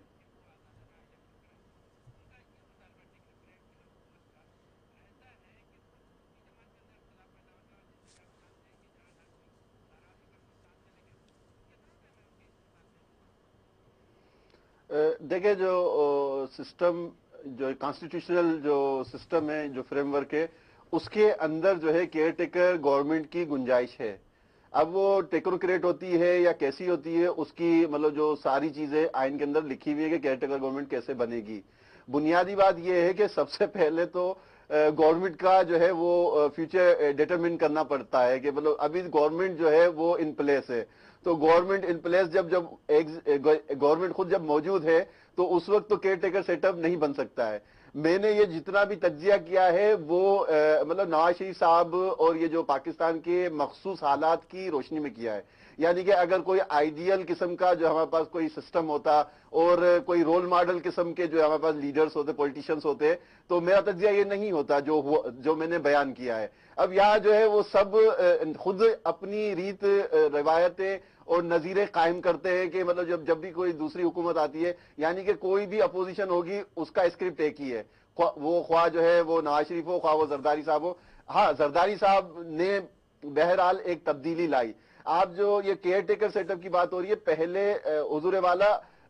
دیکھیں جو سسٹم جو کانسٹیٹیوشنل جو سسٹم ہے, جو فریم ورک ہے, اس کے اندر جو ہے کیئر ٹیکر گورنمنٹ کی گنجائش ہے. اب وہ ٹیکنوکریٹ ہوتی ہے یا کیسی ہوتی ہے, اس کی مطلب جو ساری چیزیں آئین کے اندر لکھی ہوئی ہے کہ کیئر ٹیکر گورنمنٹ کیسے بنے گی. بنیادی بات یہ ہے کہ سب سے پہلے تو گورنمنٹ کا جو ہے وہ فیوچر ڈیٹرمن کرنا پڑتا ہے کہ مطلب ابھی گورنمنٹ جو ہے وہ ان پلیس ہے. تو گورنمنٹ ان پلیس جب گورنمنٹ خود جب موجود ہے تو اس وقت تو کیئر ٹیکر سیٹ اپ نہیں بن سکتا ہے. میں نے یہ جتنا بھی تجزیہ کیا ہے وہ مطلب نواز شریف صاحب اور یہ جو پاکستان کے مخصوص حالات کی روشنی میں کیا ہے. یعنی کہ اگر کوئی آئیڈیل قسم کا جو ہمارے پاس کوئی سسٹم ہوتا اور کوئی رول ماڈل قسم کے جو ہمارے پاس لیڈرز ہوتے، پولیٹیشینز ہوتے، تو میرا تجزیہ یہ نہیں ہوتا جو میں نے بیان کیا ہے. اب یہاں جو ہے وہ سب خود اپنی ریت روایتیں اور نظیریں قائم کرتے ہیں کہ مطلب جب بھی کوئی دوسری حکومت آتی ہے، یعنی کہ کوئی بھی اپوزیشن ہوگی اس کا اسکرپٹ ایک ہی ہے، وہ خواہ جو ہے وہ نواز شریف ہو، خواہ وہ زرداری صاحب ہو. ہاں زرداری صاحب نے بہرحال ایک تبدیلی لائی. آپ جو یہ کیئر ٹیکر سیٹ اپ کی بات ہو رہی ہے، پہلے حضور والا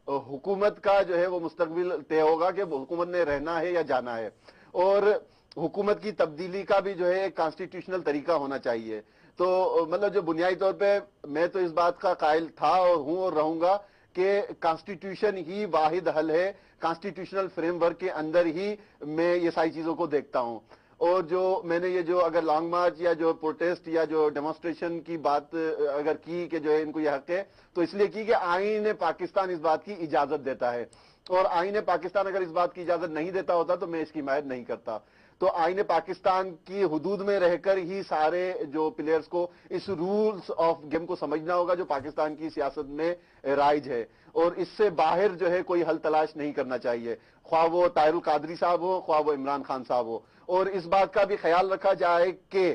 حکومت کا جو ہے وہ مستقبل طے ہوگا کہ حکومت نے رہنا ہے یا جانا ہے، اور حکومت کی تبدیلی کا بھی جو ہے ایک کانسٹیٹیوشنل طریقہ ہونا چاہیے. تو مطلب جو بنیادی طور پہ میں تو اس بات کا قائل تھا اور ہوں اور رہوں گا کہ کانسٹیٹیوشن ہی واحد حل ہے. کانسٹیٹیوشنل فریم ورک کے اندر ہی میں یہ ساری چیزوں کو دیکھتا ہوں. اور جو میں نے یہ جو اگر لانگ مارچ یا جو پروٹیسٹ یا جو ڈیمونسٹریشن کی بات اگر کی کہ جو ہے ان کو یہ حق ہے، تو اس لیے کی کہ آئین پاکستان اس بات کی اجازت دیتا ہے، اور آئین پاکستان اگر اس بات کی اجازت نہیں دیتا ہوتا تو میں اس کی حمایت نہیں کرتا. تو آئین پاکستان کی حدود میں رہ کر ہی سارے جو پلیئرز کو اس رولز آف گیم کو سمجھنا ہوگا جو پاکستان کی سیاست میں رائج ہے، اور اس سے باہر جو ہے کوئی حل تلاش نہیں کرنا چاہیے، خواہ وہ طاہر القادری صاحب ہو، خواہ وہ عمران خان صاحب ہو. اور اس بات کا بھی خیال رکھا جائے کہ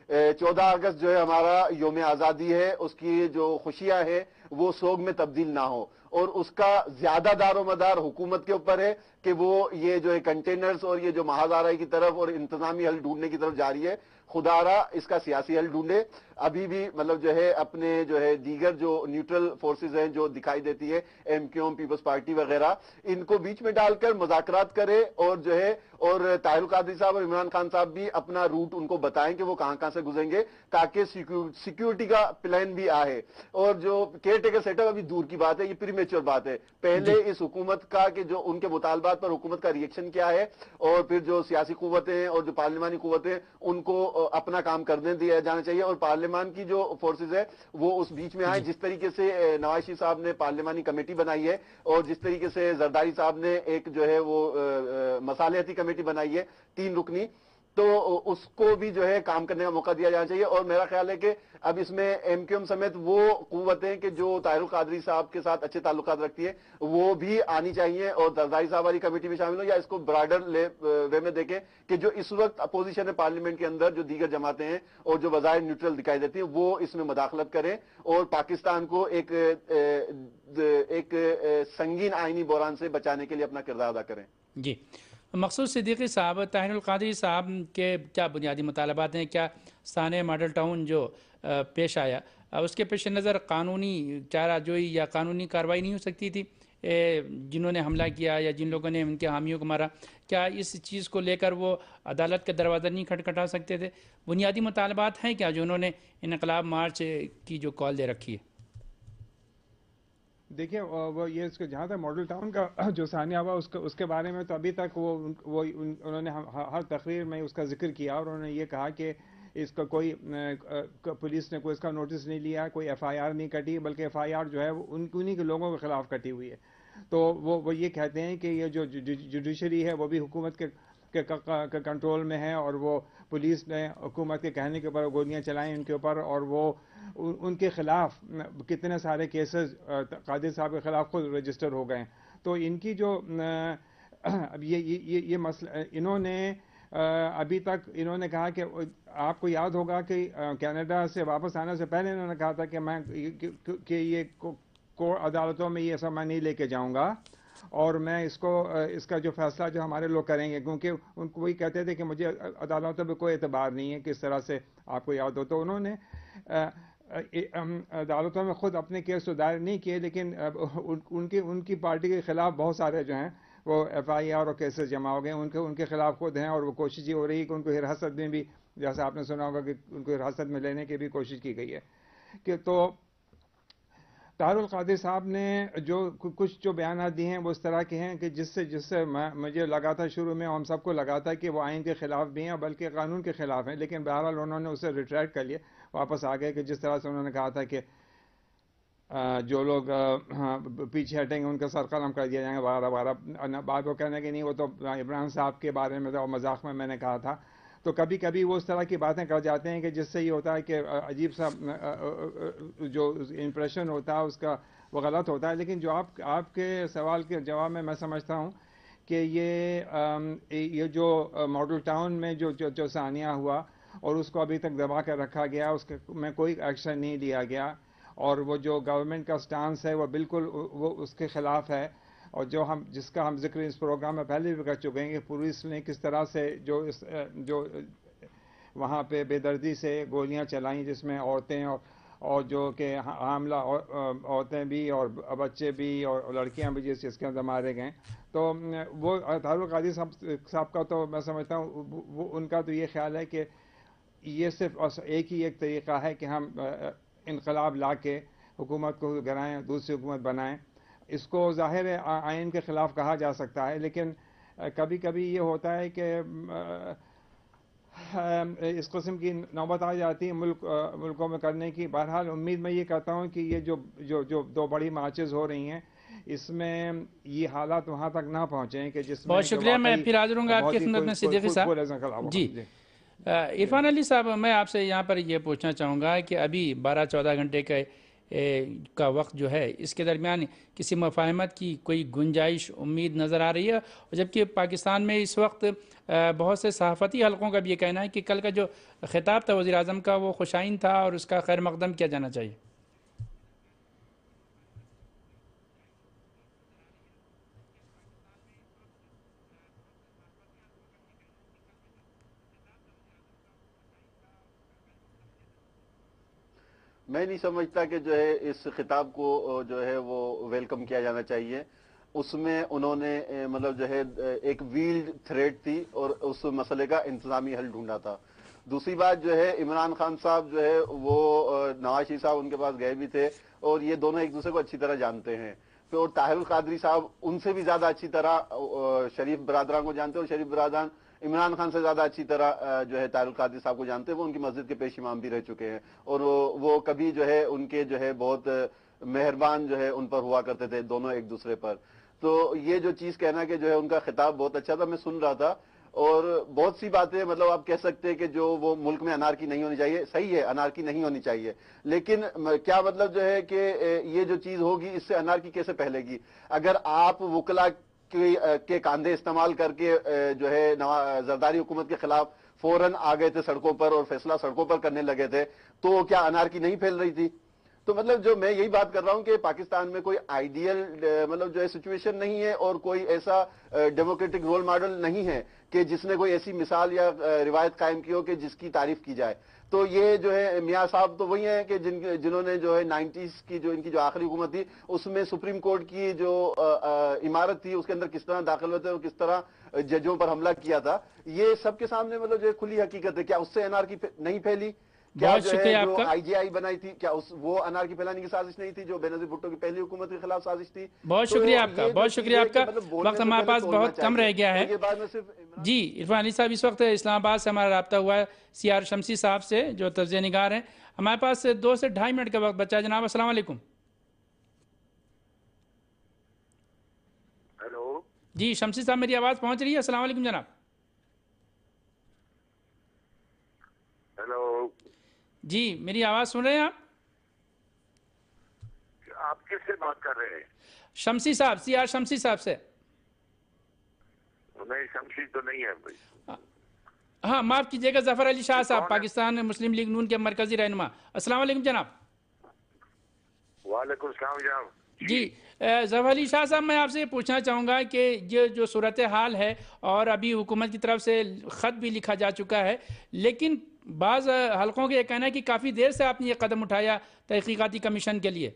14 اگست جو ہے ہمارا یوم آزادی ہے، اس کی جو خوشیاں ہیں وہ سوگ میں تبدیل نہ ہو، اور اس کا زیادہ دار و مدار حکومت کے اوپر ہے کہ وہ یہ جو ہے کنٹینرز اور یہ جو محاذ آرائی کی طرف اور انتظامی حل ڈھونڈنے کی طرف جاری ہے، خدا را اس کا سیاسی حل ڈھونڈے. ابھی بھی مطلب جو ہے اپنے جو ہے دیگر جو نیوٹرل فورسز ہیں جو دکھائی دیتی ہے، M Q M, People's Party وغیرہ، ان کو بیچ میں ڈال کر مذاکرات کرے، اور جو ہے اور طاہر القادری صاحب اور عمران خان صاحب بھی اپنا روٹ ان کو بتائیں کہ وہ کہاں کہاں سے گزریں گے، تاکہ سیکیورٹی کا پلان بھی آئے. اور جو کیئر ٹیکر سیٹ اپ ابھی دور کی بات ہے، یہ پریمیچور بات ہے. پہلے اس حکومت کا کہ جو ان کے مطالبات پر حکومت کا ریئیکشن کیا ہے، اور پھر جو سیاسی قوتیں اور جو پارلیمانی قوتیں ان کو اپنا کام کرنے دیا جانا چاہیے، اور پارلیمان کی جو فورسز ہے وہ اس بیچ میں آئے. جس طریقے سے نواز شریف صاحب نے پارلیمانی کمیٹی بنائی ہے، اور جس طریقے سے زرداری صاحب نے ایک جو ہے وہ مصالحتی کمیٹی بنائی ہے 3 رکنی، تو اس کو بھی جو ہے کام کرنے کا موقع دیا جانا چاہیے. اور میرا خیال ہے کہ اب اس میں ایم کیو ایم سمیت وہ قوتیں کہ جو طاہر القادری صاحب کے ساتھ اچھے تعلقات رکھتی ہے وہ بھی آنی چاہیے، اور زرداری صاحب والی کمیٹی میں شامل ہو، یا اس کو براڈر وے میں دیکھیں کہ جو اس وقت اپوزیشن ہے پارلیمنٹ کے اندر، جو دیگر جماعتیں ہیں اور جو بظاہر نیوٹرل دکھائی دیتی ہیں، وہ اس میں مداخلت کریں اور پاکستان کو ایک سنگین آئینی بحران سے بچانے کے لیے اپنا کردار ادا کریں. جی، مقصود صدیقی صاحب، طاہر القادری صاحب کے کیا بنیادی مطالبات ہیں؟ کیا سانحہ ماڈل ٹاؤن جو پیش آیا اس کے پیش نظر قانونی چارہ جوئی یا قانونی کارروائی نہیں ہو سکتی تھی؟ جنہوں نے حملہ کیا یا جن لوگوں نے ان کے حامیوں کو مارا، کیا اس چیز کو لے کر وہ عدالت کا دروازہ نہیں کھٹکھٹا سکتے تھے؟ بنیادی مطالبات ہیں کیا جو انہوں نے انقلاب مارچ کی جو کال دے رکھی ہے؟ دیکھیے وہ یہ اس کے جہاں تک ماڈل ٹاؤن کا جو سانحہ ہوا اس کے بارے میں تو ابھی تک وہ انہوں نے ہر تقریر میں اس کا ذکر کیا، اور انہوں نے یہ کہا کہ اس کا کوئی پولیس نے کوئی اس کا نوٹس نہیں لیا، کوئی ایف آئی آر نہیں کٹی، بلکہ ایف آئی آر جو ہے وہ انہی کے لوگوں کے خلاف کٹی ہوئی ہے. تو وہ یہ کہتے ہیں کہ یہ جو جوڈیشری ہے وہ بھی حکومت کے کنٹرول میں ہے، اور وہ پولیس نے حکومت کے کہنے کے اوپر گولیاں چلائیں ان کے اوپر، اور وہ ان کے خلاف کتنے سارے کیسز قادری صاحب کے خلاف خود رجسٹر ہو گئے. تو ان کی جو اب یہ مسئلہ انہوں نے ابھی تک انہوں نے کہا کہ آپ کو یاد ہوگا کہ کینیڈا سے واپس آنے سے پہلے انہوں نے کہا تھا کہ یہ عدالتوں میں یہ سب میں نہیں لے کے جاؤں گا، اور میں اس کا جو فیصلہ جو ہمارے لوگ کریں گے، کیونکہ ان کو وہی کہتے تھے کہ مجھے عدالتوں پہ کوئی اعتبار نہیں ہے. کس طرح سے آپ کو یاد ہو تو انہوں نے عدالتوں میں خود اپنے کیس تو دائر نہیں کیے، لیکن ان کی پارٹی کے خلاف بہت سارے جو ہیں وہ ایف آئی آر اور کیسز جمع ہو گئے ان کے خلاف خود ہیں، اور وہ کوشش یہ ہو رہی ہے کہ ان کو حراست میں بھی، جیسا آپ نے سنا ہوگا کہ ان کو حراست میں لینے کی بھی کوشش کی گئی ہے. کہ تو طاہر القادری صاحب نے کچھ جو بیانات دیے ہیں وہ اس طرح کے ہیں کہ جس سے مجھے لگا تھا شروع میں، ہم سب کو لگا تھا کہ وہ آئین کے خلاف بھی ہیں بلکہ قانون کے خلاف ہیں، لیکن بہرحال انہوں نے اسے ریٹریکٹ کر لیا، واپس آ گئے. کہ جس طرح سے انہوں نے کہا تھا کہ جو لوگ پیچھے ہٹیں گے ان کا سر قلم کر دیا جائے گا. بعد وہ کہنے کہ نہیں وہ تو عمران صاحب کے بارے میں تو مذاق میں نے کہا تھا. تو کبھی کبھی وہ اس طرح کی باتیں کر جاتے ہیں کہ جس سے یہ ہوتا ہے کہ عجیب سا جو امپریشن ہوتا ہے اس کا وہ غلط ہوتا ہے. لیکن جو آپ کے سوال کے جواب میں سمجھتا ہوں کہ یہ جو ماڈل ٹاؤن میں جو ثانیہ ہوا اور اس کو ابھی تک دبا کر رکھا گیا, اس میں کوئی ایکشن نہیں لیا گیا, اور وہ جو گورنمنٹ کا سٹانس ہے وہ بالکل وہ اس کے خلاف ہے. اور جس کا ہم ذکر اس پروگرام میں پہلے بھی کر چکے ہیں کہ پولیس نے کس طرح سے جو وہاں پہ بے دردی سے گولیاں چلائیں جس میں عورتیں اور جو کہ حاملہ عورتیں بھی اور بچے بھی اور لڑکیاں بھی جس کے اندر مارے گئے. تو وہ طاہر القادری صاحب کا تو میں سمجھتا ہوں وہ ان کا تو یہ خیال ہے کہ یہ صرف ایک طریقہ ہے کہ ہم انقلاب لا کے حکومت کو گرائیں, دوسری حکومت بنائیں. اس کو ظاہر آئین کے خلاف کہا جا سکتا ہے, لیکن کبھی کبھی یہ ہوتا ہے کہ اس قسم کی نوبت آ جاتی ہے ملکوں میں کرنے کی. بہرحال امید میں یہ کرتا ہوں کہ یہ جو دو بڑی مارچز ہو رہی ہیں اس میں یہ حالات وہاں تک نہ پہنچیں کہ جس میں بہت شکریہ. میں پھر حاضر ہوں گا آپ کی خدمت میں صدیقی صاحب. جی عرفان علی صاحب, میں آپ سے یہاں پر یہ پوچھنا چاہوں گا کہ ابھی 12-14 گھنٹے کا وقت جو ہے اس کے درمیان کسی مفاہمت کی کوئی گنجائش امید نظر آ رہی ہے, اور جبکہ پاکستان میں اس وقت بہت سے صحافتی حلقوں کا بھی یہ کہنا ہے کہ کل کا جو خطاب تھا وزیر اعظم کا وہ خوشائن تھا اور اس کا خیر مقدم کیا جانا چاہیے. میں نہیں سمجھتا کہ جو ہے اس خطاب کو جو ہے وہ ویلکم کیا جانا چاہیے. اس میں انہوں نے مطلب جو ہے ایک ویلڈ تھریٹ تھی اور اس مسئلے کا انتظامی حل ڈھونڈا تھا. دوسری بات جو ہے عمران خان صاحب جو ہے وہ نواز شریف صاحب ان کے پاس گئے بھی تھے اور یہ دونوں ایک دوسرے کو اچھی طرح جانتے ہیں. اور طاہر القادری صاحب ان سے بھی زیادہ اچھی طرح شریف برادران کو جانتے ہیں, اور شریف برادران عمران خان سے زیادہ اچھی طرح جو ہے طاہر القادری صاحب کو جانتے ہیں. وہ ان کی مسجد کے پیش امام بھی رہ چکے ہیں اور وہ کبھی جو ہے ان کے جو ہے بہت مہربان جو ہے ان پر ہوا کرتے تھے دونوں ایک دوسرے پر. تو یہ جو چیز کہنا کہ جو ہے ان کا خطاب بہت اچھا تھا, میں سن رہا تھا, اور بہت سی باتیں مطلب آپ کہہ سکتے ہیں کہ جو وہ ملک میں انارکی نہیں ہونی چاہیے, صحیح ہے انارکی نہیں ہونی چاہیے, لیکن کیا مطلب جو ہے کہ یہ جو چیز ہوگی اس سے انارکی کیسے پھیلے گی؟ اگر آپ وکلا کے کاندھے استعمال کر کے جو ہے زرداری حکومت کے خلاف فوراً آ گئے تھے سڑکوں پر اور فیصلہ سڑکوں پر کرنے لگے تھے, تو کیا انارکی نہیں پھیل رہی تھی؟ تو مطلب جو میں یہی بات کر رہا ہوں کہ پاکستان میں کوئی آئیڈیل مطلب جو ہے سچویشن نہیں ہے اور کوئی ایسا ڈیموکریٹک رول ماڈل نہیں ہے کہ جس نے کوئی ایسی مثال یا روایت قائم کی ہو کہ جس کی تعریف کی جائے. تو یہ جو ہے میاں صاحب تو وہی ہیں کہ جنہوں نے جو ہے 90s کی جو ان کی جو آخری حکومت تھی اس میں سپریم کورٹ کی جو عمارت تھی اس کے اندر کس طرح داخل ہوتے اور کس طرح ججوں پر حملہ کیا تھا, یہ سب کے سامنے مطلب جو ہے کھلی حقیقت ہے. کیا اس سے انارکی نہیں پھیلی؟ کیا جو ہے جو آئی جی آئی بنائی تھی کیا وہ انارکی پھیلانے کی سازش نہیں تھی جو بینظیر بھٹو کی پہلی حکومت کے خلاف سازش تھی؟ بہت شکریہ آپ کا, بہت شکریہ آپ کا. وقت ہمارے پاس بہت کم رہ گیا ہے. جی عرفان علی صاحب, اس وقت اسلام آباد سے ہمارا رابطہ ہوا ہے سی آر شمسی صاحب سے جو تجزیہ نگار ہیں. ہمارے پاس 2 سے 2.5 منٹ کا وقت بچا ہے. جناب السلام علیکم. ہیلو جی شمسی صاحب میری آواز پہنچ رہی ہے؟ السلام علیکم جناب. ہیلو جی میری آواز سن رہے ہیں آپ کس سے بات کر رہے ہیں؟ شمسی صاحب, سی آر شمسی صاحب سے. نہیں شمسی تو نہیں ہے بھائی. ہاں معاف کیجیے گا, ظفر علی شاہ صاحب پاکستان مسلم لیگ نون کے مرکزی رہنما. السلام علیکم جناب. وعلیکم السلام جناب. جی ظفر علی شاہ صاحب, میں آپ سے یہ پوچھنا چاہوں گا کہ یہ جو صورتحال ہے اور ابھی حکومت کی طرف سے خط بھی لکھا جا چکا ہے, لیکن بعض حلقوں کا یہ کہنا ہے کہ کافی دیر سے آپ نے یہ قدم اٹھایا تحقیقاتی کمیشن کے لیے.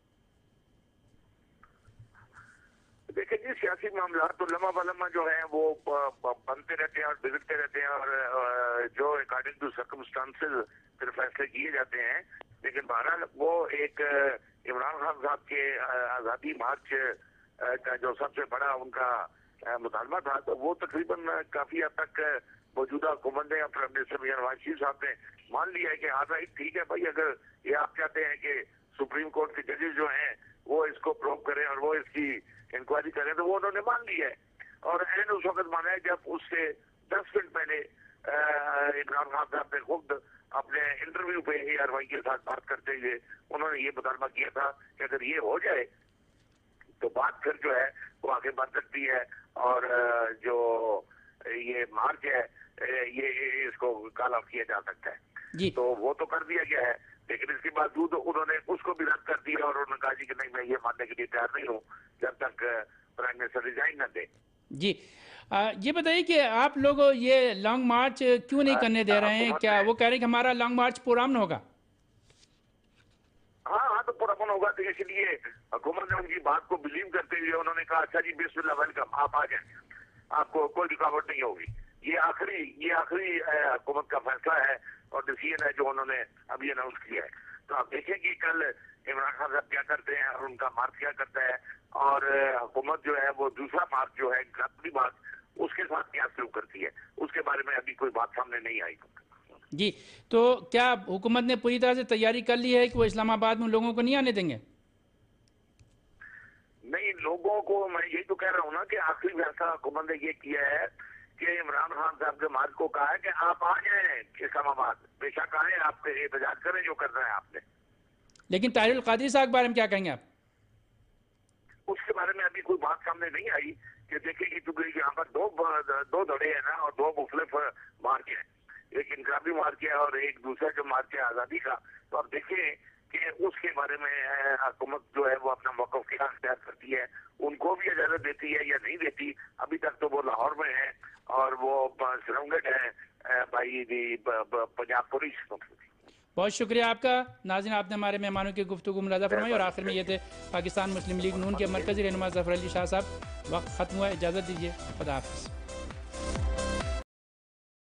دیکھیں جی, سیاسی معاملات تو لمحہ بلمحہ جو ہیں وہ بنتے رہتے ہیں اور بگڑتے رہتے ہیں اور جو اکارڈنگ ٹو سرکمسٹانسز پھر فیصلے کیے جاتے ہیں. لیکن بہرحال وہ ایک عمران خان صاحب کے آزادی مارچ کا جو سب سے بڑا ان کا مطالبہ تھا, تو وہ تقریباً کافی حد تک موجودہ حکومت نے پرائم منسٹر نواز شریف صاحب نے مان لیا ہے کہ ہاں بھائی ٹھیک ہے بھائی, اگر یہ آپ چاہتے ہیں کہ सुप्रीम कोर्ट के जजेस जो हैं वो इसको प्रोब करें और वो इसकी इंक्वायरी करें, तो वो उन्होंने मान ली है। और एन उस वक्त माना है जब उससे 10 मिनट पहले इमरान खान साहब ने खुद अपने इंटरव्यू पे ARY के साथ बात करते हुए उन्होंने ये मुतालबा किया था कि अगर ये हो जाए तो बात फिर जो है वो आगे बढ़ सकती है और जो ये मार्च है ये इसको कॉल ऑफ किया जा सकता है जी। तो वो तो कर दिया गया है, लेकिन इसके बावजूद उन्होंने उसको भी रद्द कर दिया और उन्होंने कहा जी कि नहीं, मैं ये मानने के लिए तैयार नहीं हूँ जब तक प्राइम मिनिस्टर रिजाइन न दे। जी ये बताइए कि आप लोग ये लॉन्ग मार्च क्यों नहीं करने दे रहे हैं? क्या वो कह रहे हैं कि हमारा लॉन्ग मार्च पुरअमन होगा? हाँ, तो पुरअमन होगा, तो इसलिए हुकूमत ने उनकी बात को बिलीव करते हुए उन्होंने कहा अच्छा जी बिस्मिल्लाह वेलकम, आप आ जाए, आपको कोई रुकावट नहीं होगी। ये आखिरी हुकूमत का फैसला है और डिसीजन है जो उन्होंने अभी अनाउंस किया है। तो आप देखें कि कल इमरान खान साहब क्या करते हैं और उनका मार्च क्या करता है, और हुकूमत जो है वो दूसरा मार्च जो है ग्रामीण मार्च उसके साथ क्या शुरू करती है, उसके बारे में अभी कोई बात सामने नहीं आई। जी, तो क्या हुकूमत ने पूरी तरह से तैयारी कर ली है कि वो इस्लामाबाद में लोगों को नहीं आने देंगे? नहीं, लोगों को मैं यही तो कह रहा हूँ ना कि आखिरी फैसला हुकूमत ने ये किया है कि इमरान खान साहब के मार्च को कहा है कि आप आ जाएं इस्लामाबाद, बेशक आए, आप इंतजार करें जो करना है आपने। लेकिन ताहिरुल कादरी साहब के बारे में क्या कहेंगे आप? उसके बारे में अभी कोई बात सामने नहीं आई कि देखिए कि चूंकि यहाँ पर दो धड़े हैं ना और दो मुख्तलिफ मार्च है, एक इनकलाबी मार्च है और एक दूसरा जो मार्च है आज़ादी का। तो आप देखें कि उसके बारे में हुकूमत जो है वो अपना मौक़िफ़ क्या अख्तियार करती है, उनको भी इजाज़त देती है या नहीं देती। अभी तक तो वो लाहौर में है और वो सराउंडेड है बाई दी पंजाब पुलिस। बहुत शुक्रिया आपका। नाज़रीन, आपने हमारे मेहमानों की गुफ्तगू मुलाज़ा फरमाई और आखिर में ये थे पाकिस्तान मुस्लिम लीग नून के मरकज़ी रहनुमा ज़फ़र अली शाह साहब। वक्त ख़त्म हुआ, इजाज़त दीजिए, खुदा हाफ़िज़।